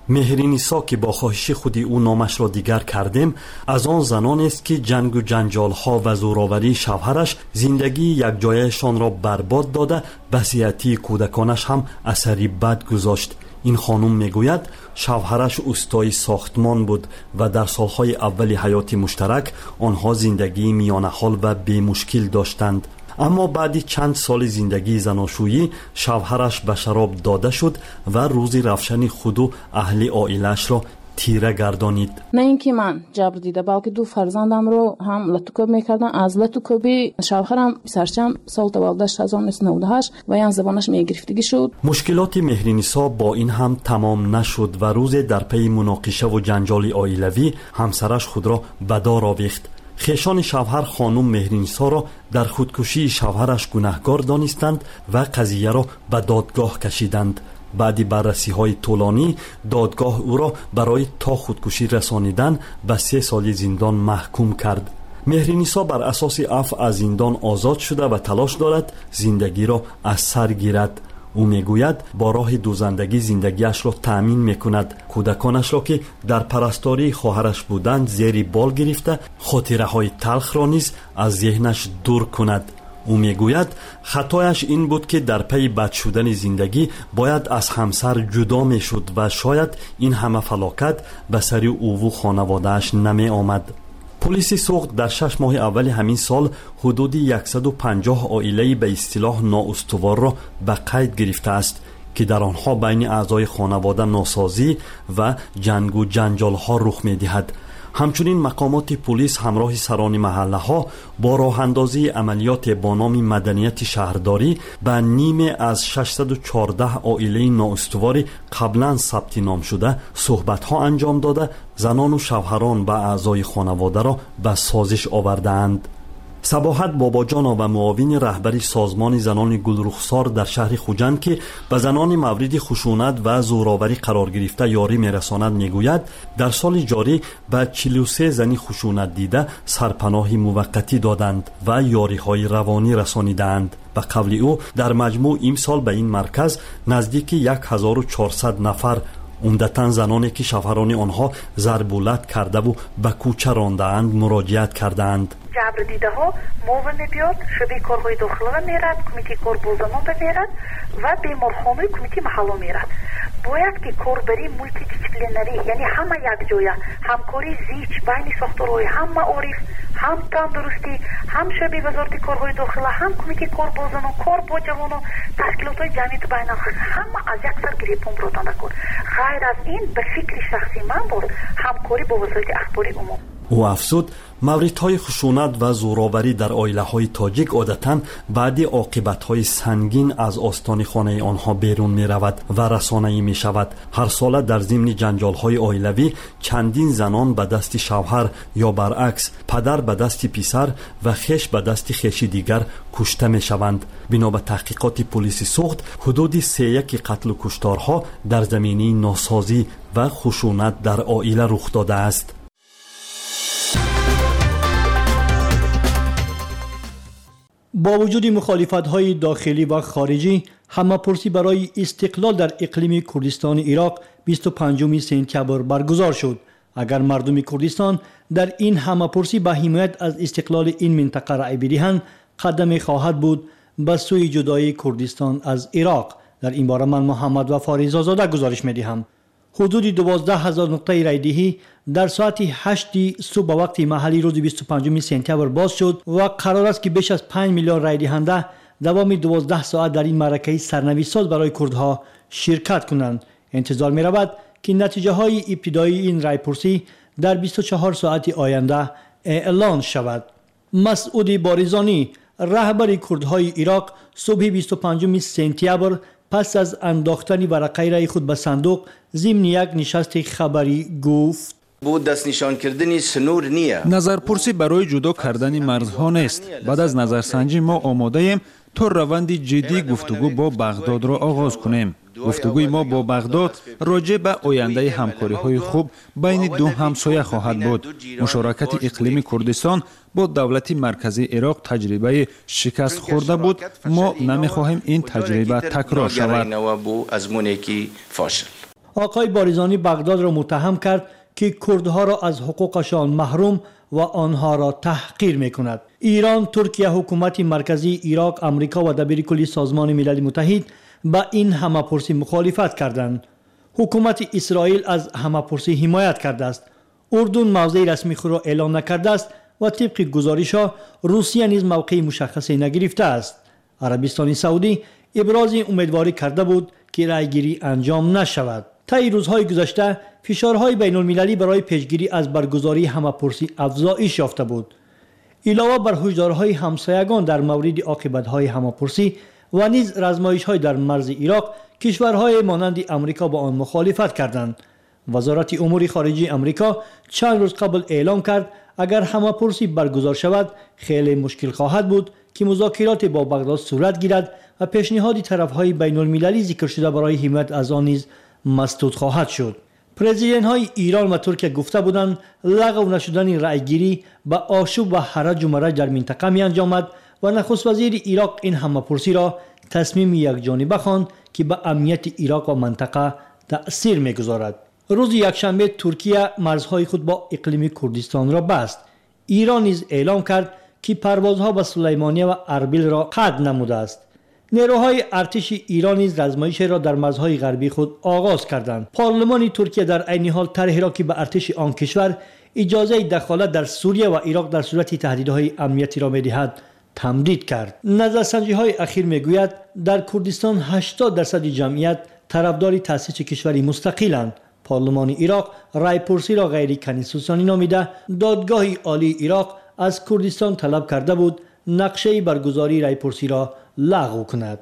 [SPEAKER 20] مهرینیسا که با خواهش خود او نامش را دیگر کردیم از آن زنان است که جنگ و جنجال ها و زوراوری شوهرش زندگی یک جایشان را برباد داده وصیتی کودکانش هم اثری بد گذاشت. این خانم میگوید شوهرش استای ساختمان بود و در سالهای اول حیات مشترک آنها زندگی میانه حال و بی مشکل داشتند. اما بعد چند سال زندگی زناشویی شوهرش به شراب داده شد و روزی رفشن خود و اهل عائله‌اش را تیره گردانید.
[SPEAKER 4] نه اینکه من جبر دیده بلکه دو فرزندم رو هم لطوکوب میکردن. از لطوکوبی شوهرم پسرچم سال تولدش 1998 و یان زبانش میگرفتگی شد.
[SPEAKER 20] مشکلات مهرینیسا با این هم تمام نشد و روز در پی مناقشه و جنجال عائلوی همسرش خود را به دار آویخت. خویشان شوهر خانم مهرینیسا را در خودکشی شوهرش گناهکار دانستند و قضیه را به دادگاه کشیدند. بعد بررسی های طولانی دادگاه او را برای تا خودکشی رسانیدن به 3 سال زندان محکوم کرد. مهرینیسا بر اساس عفو از زندان آزاد شده و تلاش دارد زندگی را از سر گیرد. او میگوید با راه دوزندگی زندگیش را تأمین میکند. کودکانش را که در پرستاری خواهرش بودند زیر بال گرفته خاطره های تلخ را نیز از ذهنش دور کند. او میگوید خطایش این بود که در پی بد شدن زندگی باید از همسر جدا میشد و شاید این همه فلاکت به سر او و خانواده‌اش نمی آمد. پلیس سوخت در 6 ماه اول همین سال حدود 150 عائله به اصطلاح نااستوار را به قید گرفته است که در آنها بین اعضای خانواده ناسازی و جنگ و جنجال ها رخ می دهد. همچنین مقامات پلیس همراه سران محله ها با راه اندازی عملیات با نام مدنیت شهرداری به نیمه از 614 عائله نااستوار قبلا ثبت نام شده صحبت ها انجام داده زنان و شوهران و اعضای خانواده را به سازش آوردند. صباحت باباجانا و معاون رهبری سازمان زنان گلرخسار در شهر خوجند که به زنان مورد خشونت و زوراوری قرار گرفته یاری میرساند میگوید در سال جاری به 43 زنی خشونت دیده سرپناه موقتی دادند و یاری های روانی رسانیدند. به قول او در مجموع امسال به این مرکز نزدیک 1400 نفر عمدتاً زنانی که شوهران آنها ضربولت کرده و به کوچه رانده‌اند مراجعت کردند.
[SPEAKER 22] جبر دیده ها موو میبیاد شبه کارهای داخله میرد کمیتی کار بازنان میرد و بیمارخانه کمیتی محله میرد. باید که کاربری مولتی دیسپلینری یعنی همه یک جایه همکاری زیچ بین ساختارهای هم معارف هم تندرستی هم شبه وزارت کارهای داخله هم کمیتی کار بازنان کار با جوانان تشکیلات های جمعیت بین همه از یک سر گریپون براتانده کن. غیر از این به فکر شخصی من بود همکاری با وزارت اخبار عموم.
[SPEAKER 20] او افزود موردهای خشونت و زوراوری در عائله‌های تاجیک عادتاً بعد عاقبت‌های سنگین از آستان خانه آنها بیرون می‌رود و رسانه‌ای می‌شود. هر سال در ضمن جنجال‌های عائلوی چندین زنان به دست شوهر یا برعکس پدر به دست پسر و خویش به دست خویش دیگر کشته می‌شوند. بنا به تحقیقات پلیس سوخت حدود 3 قتل و کشتارها در زمینه ناسازی و خشونت در عائله رخ داده است.
[SPEAKER 23] با وجود مخالفت‌های داخلی و خارجی همه‌پرسی برای استقلال در اقلیم کردستان عراق 25 سپتامبر برگزار شد. اگر مردم کردستان در این همه‌پرسی به حمایت از استقلال این منطقه رأی بدهند قدم خواهد بود به سوی جدایی کردستان از عراق. در این باره من محمد وفا رضازاده گزارش می‌دهم. حدود 12,000 نقطه رایدهی در ساعت 8 صبح به وقت محلی روز 25 سپتامبر باز شد و قرار است که بیش از 5 میلیون رای دهنده دوام 12 ساعت در این معرکه سرنوشت ساز برای کردها شرکت کنند. انتظار می رود که نتیجه های ابتدایی این رای پرسی در 24 ساعت آینده اعلان شود. مسعود باریزانی رهبر کردهای عراق صبح 25 سپتامبر پس از انداختن ورقه رای خود به صندوق ضمن یک نشست خبری گفت
[SPEAKER 24] بود دست نشان کردنی سنور نیه.
[SPEAKER 25] نظرپرسی برای جدا کردن مرزها نیست. بعد از نظرسنجی ما آماده ایم تا روند جدی گفتگو با بغداد را آغاز کنیم. گفتگوی ما با بغداد راجع به آینده همکاری‌های خوب بین دو همسایه خواهد بود. مشارکت اقلیمی کردستان با دولت مرکزی عراق تجربه شکست خورده بود. ما نمی‌خواهیم این تجربه تکرار شود.
[SPEAKER 23] آقای باریزانی بغداد را متهم کرد که کردها را از حقوقشان محروم و آنها را تحقیر می‌کند. ایران، ترکیه، حکومت مرکزی عراق، آمریکا و دبیر کلی سازمان ملل متحد با این همه‌پرسی مخالفت کردند. حکومت اسرائیل از همه‌پرسی حمایت کرده است. اردن موضع رسمی خود را اعلام نکرده است و طبق گزارش‌ها روسیه نیز موقع مشخصی نگرفته است. عربستان سعودی ابراز امیدواری کرده بود که رأیگیری انجام نشود. طی روزهای گذشته فشارهای بین‌المللی برای پیشگیری از برگزاری همه‌پرسی افزایش یافته بود. علاوه بر هشدارهای همسایگان در مورد عاقبت‌های همه‌پرسی و نیز رزمایش‌های در مرز عراق، کشورهای مانند آمریکا با آن مخالفت کردند. وزارت امور خارجه آمریکا چند روز قبل اعلام کرد اگر همه‌پرسی برگزار شود خیلی مشکل خواهد بود که مذاکرات با بغداد صورت گیرد و پیشنهاد طرف‌های بین‌المللی ذکر شده برای حمایت از آن نیز مسدود خواهد شد. پرزیدنت‌های ایران و ترکیه گفته بودند لغو نشدن رأیگیری با آشوب و حرج و مرج در منطقه می‌انجامد و نخست وزیر عراق این همه‌پرسی را تصمیم یکجانبه خواند که به امنیت عراق و منطقه تأثیر می‌گذارد. روز یکشنبه ترکیه مرزهای خود با اقلیم کردستان را بست. ایران نیز اعلام کرد که پروازها به سلیمانیه و اربیل را قطع نموده است. نیروهای ارتش ایران نیز رزمایش را در مرزهای غربی خود آغاز کردند. پارلمان ترکیه در عین حال طرحی را که به ارتش آن کشور اجازه دخالت در سوریه و عراق در صورت تهدیدهای امنیتی را می‌دهد تمدید کرد. نظرسنجی‌های اخیر می‌گوید در کردستان 80% جمعیت طرفدار تأسیس کشوری مستقل‌اند. پارلمان عراق رایپرسی را غیر کنستیتوسیونی نامیده دادگاه عالی عراق از کردستان طلب کرده بود نقشه برگزاری رایپرسی را لغو کند.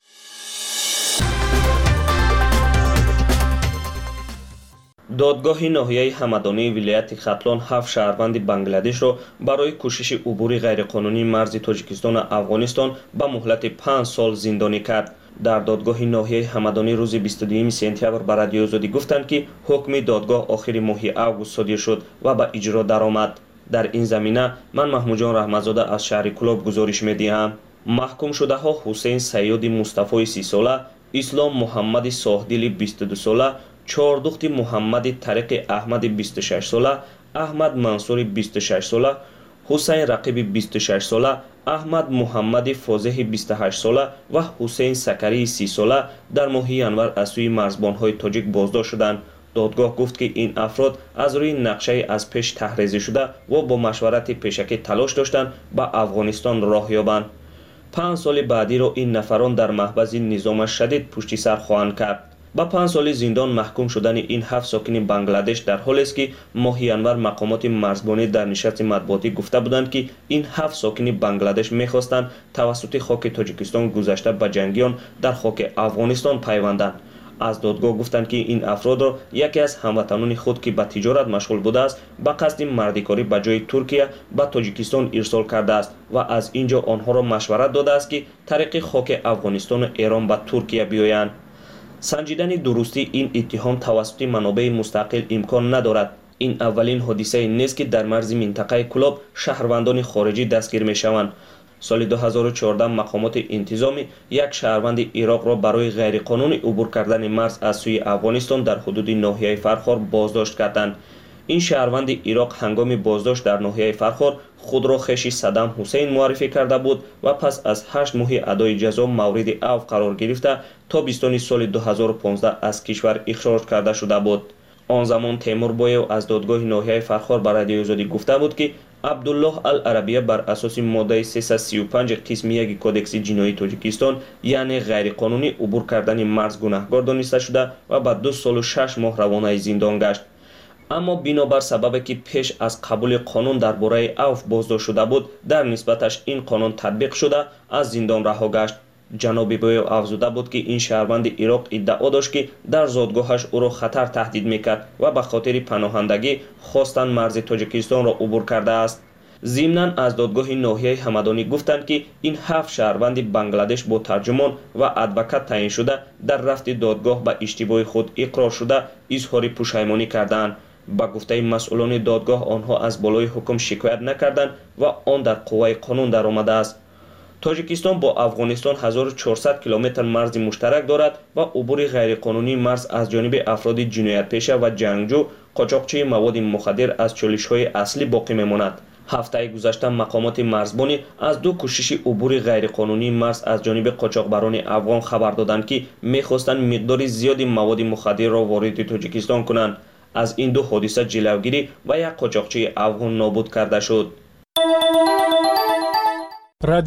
[SPEAKER 6] دادگاه ناحیه همدانی ولایت ختلان 7 شهروند بنگلادش را برای کوشش عبور غیرقانونی مرز تاجیکستان و افغانستان به مهلت 5 سال زندانی کرد. در دادگاه ناحیه همدانی روز 22 سپتامبر به رادیو آزادی گفتند که حکم دادگاه آخر ماه آگوست صادر شد و به اجرا درآمد. در این زمینه من محمود جان رحمتزاده از شهر کلاب گزارش می‌دهم. محکوم شده ها حسین سیاد مصطفی 30 ساله، اسلام محمد صاحدل 22 ساله، چهاردخت محمد طارق احمد 26 ساله، احمد منصور 26 ساله، حسین رقیب 26 ساله، احمد محمد فازح 28 ساله و حسین سکری 30 ساله در ماه ینور از سوی مرزبان‌های تاجیک بازداشت شدند. دادگاه گفت که این افراد از روی نقشه از پیش تحریزی شده و با مشورت پیشکی تلاش داشتند به افغانستان راه یابند. 5 سال بعدی را این نفران در محبس نظام شدید پشت سر خواهند کرد. با 5 سال زندان محکوم شدن این 7 ساکن بنگلادش در حالی است که ماه ینور مقامات مرزبانی در نشست مطبوعاتی گفته بودند که این 7 ساکن بنگلادش می‌خواستند توسط خاک تاجیکستان گذشته به جنگیان در خاک افغانستان پیوندند. از دادگاه گفتند که این افراد را یکی از هموطنان خود که به تجارت مشغول بوده است به قصد مردکاری به جای ترکیه به تاجیکستان ارسال کرده است و از اینجا آنها را مشورت داده است که طریق خاک افغانستان و ایران به ترکیه بیایند. سنجیدن درستی این اتهام توسط منابع مستقل امکان ندارد. این اولین حادثه نیست که در مرز منطقه کلاب شهروندان خارجی دستگیر می‌شوند. سال 2014 مقامات انتظامی یک شهروند عراق را برای غیرقانونی عبور کردن مرز از سوی افغانستان در حدود ناحیه فرخار بازداشت کردند. این شهروند عراق هنگام بازداشت در ناحیه فرخار خود را خویش صدام حسین معرفی کرده بود و پس از 8 ماه ادای جزا مورد عفو قرار گرفته تابستان سال 2015 از کشور اخراج کرده شده بود. آن زمان تیمور بایو از دادگاه ناحیه فرخار به رادیو آزادی گفته بود که عبدالله العربیه بر اساس ماده 335 قسم 1 کدکس جنایی تاجیکستان یعنی غیرقانونی عبور کردن مرز گناهکار دانسته شده و بعد 2 سال و 6 ماه روانه زندان گشت. اما بنابر سببی که پیش از قبول قانون درباره عفو بازداشت شده بود در نسبتش این قانون تطبیق شده از زندان رها گشت. جناب بایو افزوده بود که این شهروند عراق ادعا داشت که در زادگاهش او را خطر تهدید میکرد و به خاطر پناهندگی خواستن مرز تاجیکستان را عبور کرده است. ضمناً از دادگاه ناحیه همدانی گفتند که این 7 شهروند بنگلادش با ترجمان و ادوکات تعیین شده در رفت دادگاه به اشتباه خود اقرار شده اظهار پشیمانی کردند. با گفته مسئولان دادگاه آنها از بالای حکم شکایت نکردند و آن در قوه قانون درآمده است. тоҷикистон бо афғонистон 1400 километр марзи муштарак дорад ва убури ғайриқонунии марз аз ҷониби афроди ҷиноятпеша ва ҷангҷӯ қочоқчии маводи мухаддир аз чолишҳои аслӣ боқӣ мемонад. ҳафтаи гузашта мақомоти марзбонӣ аз ду кӯшиши убури ғайриқонунии марз аз ҷониби қочоқбарони афғон хабар доданд ки мехостанд миқдори зиёди маводи мухаддирро вориди тоҷикистон кунанд. аз ин ду ҳодиса ҷилавгирӣ ва як қочоқчии афғон нобуд карда шуд.